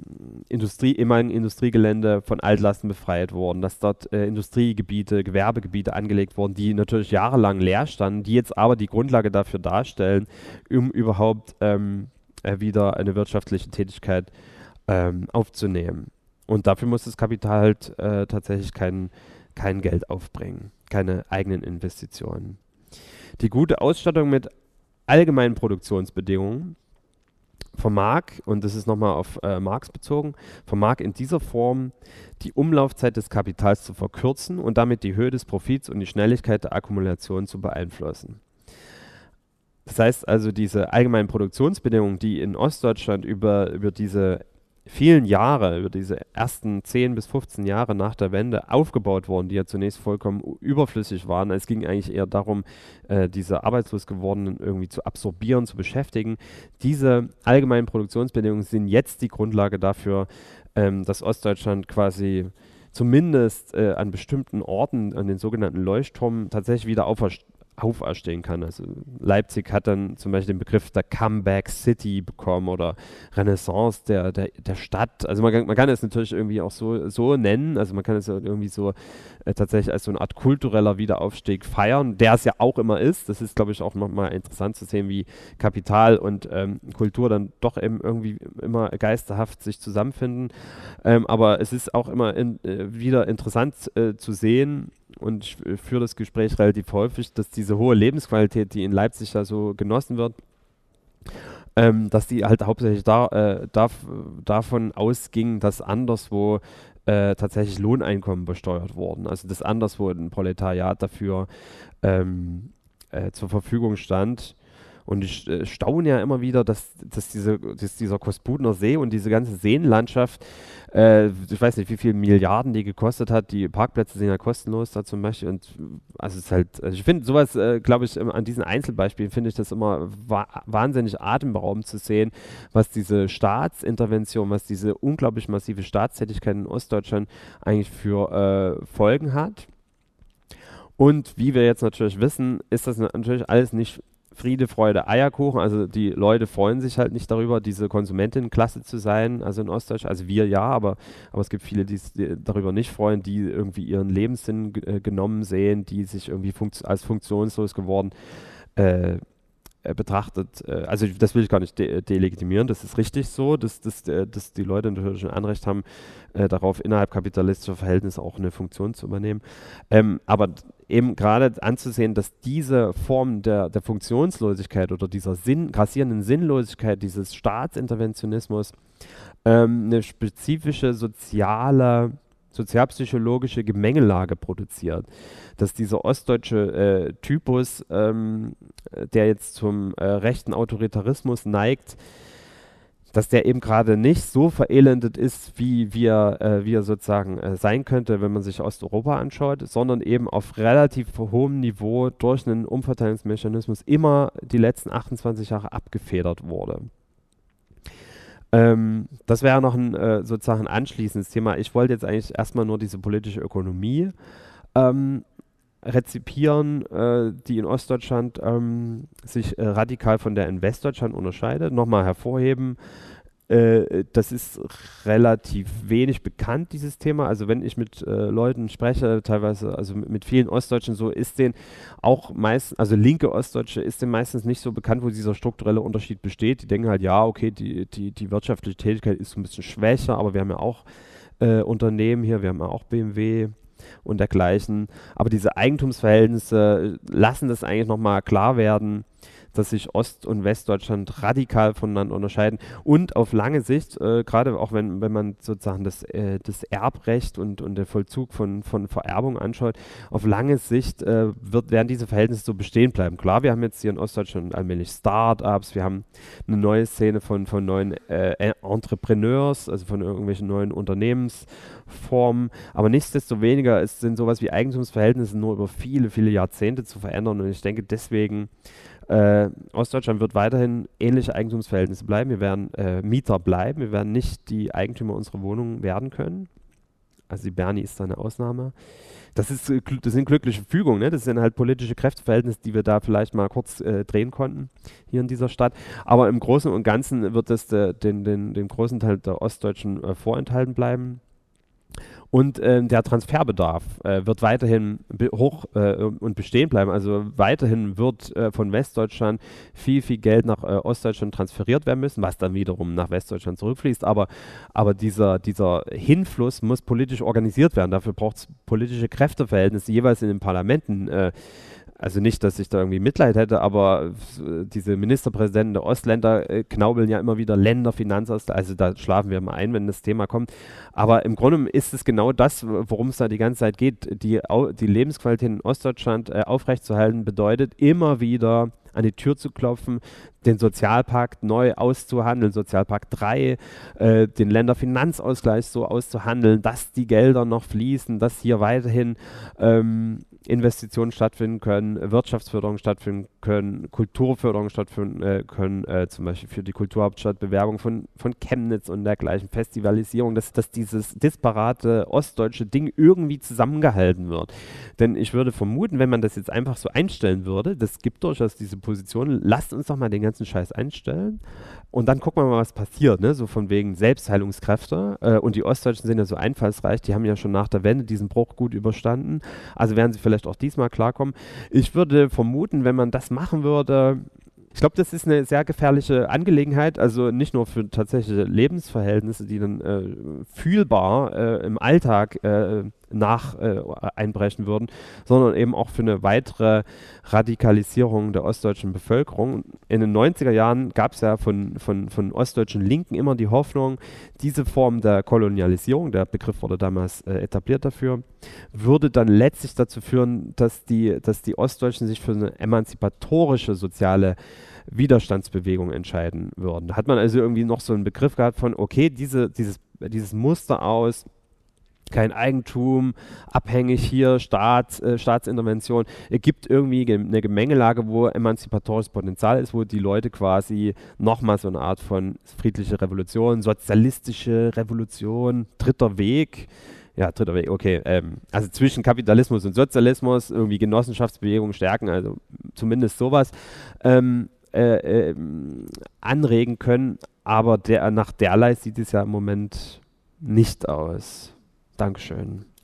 A: Industrie, ehemaligen Industriegelände von Altlasten befreit wurden, dass dort äh, Industriegebiete, Gewerbegebiete angelegt wurden, die natürlich jahrelang leer standen, die jetzt aber die Grundlage dafür darstellen, um überhaupt ähm, äh, wieder eine wirtschaftliche Tätigkeit ähm, aufzunehmen. Und dafür muss das Kapital halt äh, tatsächlich kein, kein Geld aufbringen, keine eigenen Investitionen. Die gute Ausstattung mit allgemeinen Produktionsbedingungen vermag, und das ist nochmal auf äh, Marx bezogen, vermag in dieser Form die Umlaufzeit des Kapitals zu verkürzen und damit die Höhe des Profits und die Schnelligkeit der Akkumulation zu beeinflussen. Das heißt also, diese allgemeinen Produktionsbedingungen, die in Ostdeutschland über, über diese vielen Jahre, über diese ersten zehn bis fünfzehn Jahre nach der Wende aufgebaut wurden, die ja zunächst vollkommen überflüssig waren. Es ging eigentlich eher darum, äh, diese arbeitslos gewordenen irgendwie zu absorbieren, zu beschäftigen. Diese allgemeinen Produktionsbedingungen sind jetzt die Grundlage dafür, ähm, dass Ostdeutschland quasi zumindest äh, an bestimmten Orten, an den sogenannten Leuchtturmen, tatsächlich wieder auferstehen auferstehen kann. Also Leipzig hat dann zum Beispiel den Begriff der Comeback City bekommen oder Renaissance der, der, der Stadt. Also man kann, man kann es natürlich irgendwie auch so, so nennen, also man kann es ja irgendwie so äh, tatsächlich als so eine Art kultureller Wiederaufstieg feiern, der es ja auch immer ist. Das ist, glaube ich, auch nochmal interessant zu sehen, wie Kapital und ähm, Kultur dann doch eben irgendwie immer geisterhaft sich zusammenfinden. Ähm, aber es ist auch immer in, äh, wieder interessant äh, zu sehen, und ich äh, führe das Gespräch relativ häufig, dass diese hohe Lebensqualität, die in Leipzig ja so genossen wird, ähm, dass die halt hauptsächlich da, äh, darf, davon ausging, dass anderswo äh, tatsächlich Lohneinkommen besteuert wurden. Also dass anderswo ein Proletariat dafür ähm, äh, zur Verfügung stand. Und ich äh, staune ja immer wieder, dass, dass, diese, dass dieser Kospudener See und diese ganze Seenlandschaft, äh, ich weiß nicht, wie viele Milliarden die gekostet hat. Die Parkplätze sind ja kostenlos da zum Beispiel. Und also es ist halt, also ich finde sowas, äh, glaube ich, an diesen Einzelbeispielen finde ich das immer wa wahnsinnig atemberaubend zu sehen, was diese Staatsintervention, was diese unglaublich massive Staatstätigkeit in Ostdeutschland eigentlich für äh, Folgen hat. Und wie wir jetzt natürlich wissen, ist das natürlich alles nicht Friede, Freude, Eierkuchen. Also die Leute freuen sich halt nicht darüber, diese Konsumentinnenklasse zu sein, also in Ostdeutschland. Also wir ja, aber, aber es gibt viele, die sich darüber nicht freuen, die irgendwie ihren Lebenssinn äh, genommen sehen, die sich irgendwie funkt als funktionslos geworden äh, äh, betrachtet. Äh, also das will ich gar nicht de delegitimieren, das ist richtig so, dass, dass, äh, dass die Leute natürlich ein Anrecht haben, äh, darauf innerhalb kapitalistischer Verhältnisse auch eine Funktion zu übernehmen. Ähm, aber eben gerade anzusehen, dass diese Form der, der Funktionslosigkeit oder dieser Sinn, grassierenden Sinnlosigkeit dieses Staatsinterventionismus ähm, eine spezifische soziale, sozialpsychologische Gemengelage produziert. Dass dieser ostdeutsche äh, Typus, ähm, der jetzt zum äh, rechten Autoritarismus neigt, dass der eben gerade nicht so verelendet ist, wie wir, äh, wie er sozusagen äh, sein könnte, wenn man sich Osteuropa anschaut, sondern eben auf relativ hohem Niveau durch einen Umverteilungsmechanismus immer die letzten achtundzwanzig Jahre abgefedert wurde. Ähm, das wäre noch ein äh, sozusagen anschließendes Thema. Ich wollte jetzt eigentlich erstmal nur diese politische Ökonomie ähm, rezipieren, äh, die in Ostdeutschland ähm, sich äh, radikal von der in Westdeutschland unterscheidet. Nochmal hervorheben, äh, das ist relativ wenig bekannt, dieses Thema. Also wenn ich mit äh, Leuten spreche, teilweise, also mit, mit vielen Ostdeutschen, so ist denen auch meistens, also linke Ostdeutsche, ist denen meistens nicht so bekannt, wo dieser strukturelle Unterschied besteht. Die denken halt, ja, okay, die, die, die wirtschaftliche Tätigkeit ist so ein bisschen schwächer, aber wir haben ja auch äh, Unternehmen hier, wir haben ja auch B M W und dergleichen. Aber diese Eigentumsverhältnisse lassen das eigentlich nochmal klar werden, dass sich Ost- und Westdeutschland radikal voneinander unterscheiden und auf lange Sicht, äh, gerade auch wenn, wenn man sozusagen das, äh, das Erbrecht und, und der Vollzug von, von Vererbung anschaut, auf lange Sicht äh, wird, werden diese Verhältnisse so bestehen bleiben. Klar, wir haben jetzt hier in Ostdeutschland allmählich Start-ups, wir haben eine neue Szene von, von neuen äh, Entrepreneurs, also von irgendwelchen neuen Unternehmensformen, aber nichtsdestoweniger ist, sind sowas wie Eigentumsverhältnisse nur über viele, viele Jahrzehnte zu verändern und ich denke deswegen, Äh, Ostdeutschland wird weiterhin ähnliche Eigentumsverhältnisse bleiben. Wir werden äh, Mieter bleiben. Wir werden nicht die Eigentümer unserer Wohnungen werden können. Also die Bernie ist da eine Ausnahme. Das, ist, äh, gl- das sind glückliche Fügungen, ne? Das sind halt politische Kräfteverhältnisse, die wir da vielleicht mal kurz äh, drehen konnten hier in dieser Stadt. Aber im Großen und Ganzen wird es äh, den, den, den großen Teil der Ostdeutschen äh, vorenthalten bleiben. Und ähm, der Transferbedarf äh, wird weiterhin be hoch äh, und bestehen bleiben. Also weiterhin wird äh, von Westdeutschland viel, viel Geld nach äh, Ostdeutschland transferiert werden müssen, was dann wiederum nach Westdeutschland zurückfließt. Aber, aber dieser, dieser Hinfluss muss politisch organisiert werden. Dafür braucht es politische Kräfteverhältnisse jeweils in den Parlamenten. Äh, also nicht, dass ich da irgendwie Mitleid hätte, aber äh, diese Ministerpräsidenten der Ostländer äh, knaubeln ja immer wieder Länderfinanzausgleich. Also da schlafen wir mal ein, wenn das Thema kommt. Aber im Grunde ist es genau das, worum es da die ganze Zeit geht. Die, Au die Lebensqualität in Ostdeutschland äh, aufrechtzuerhalten bedeutet, immer wieder an die Tür zu klopfen, den Sozialpakt neu auszuhandeln, Sozialpakt drei, äh, den Länderfinanzausgleich so auszuhandeln, dass die Gelder noch fließen, dass hier weiterhin ähm, Investitionen stattfinden können, Wirtschaftsförderung stattfinden können, Kulturförderung stattfinden äh, können, äh, zum Beispiel für die Kulturhauptstadt, Bewerbung von, von Chemnitz und dergleichen, Festivalisierung, dass, dass dieses disparate ostdeutsche Ding irgendwie zusammengehalten wird. Denn ich würde vermuten, wenn man das jetzt einfach so einstellen würde, das gibt durchaus diese Position, lasst uns doch mal den ganzen Scheiß einstellen und dann gucken wir mal, was passiert, ne? So von wegen Selbstheilungskräfte. Äh, und die Ostdeutschen sind ja so einfallsreich, die haben ja schon nach der Wende diesen Bruch gut überstanden. Also werden sie vielleicht auch diesmal klarkommen. Ich würde vermuten, wenn man das machen würde, ich glaube, das ist eine sehr gefährliche Angelegenheit, also nicht nur für tatsächliche Lebensverhältnisse, die dann äh, fühlbar äh, im Alltag äh, nach äh, einbrechen würden, sondern eben auch für eine weitere Radikalisierung der ostdeutschen Bevölkerung. In den neunziger Jahren gab es ja von, von, von ostdeutschen Linken immer die Hoffnung, diese Form der Kolonialisierung, der Begriff wurde damals äh, etabliert dafür, würde dann letztlich dazu führen, dass die, dass die Ostdeutschen sich für eine emanzipatorische soziale Widerstandsbewegung entscheiden würden. Da hat man also irgendwie noch so einen Begriff gehabt von, okay, diese, dieses, dieses Muster aus kein Eigentum, abhängig hier, Staat, äh, Staatsintervention. Es gibt irgendwie ge eine Gemengelage, wo emanzipatorisches Potenzial ist, wo die Leute quasi nochmal so eine Art von friedliche Revolution, sozialistische Revolution, dritter Weg, ja, dritter Weg, okay, ähm, also zwischen Kapitalismus und Sozialismus, irgendwie Genossenschaftsbewegung stärken, also zumindest sowas, ähm, äh, ähm, anregen können, aber der, nach derlei sieht es ja im Moment nicht aus. Dankeschön.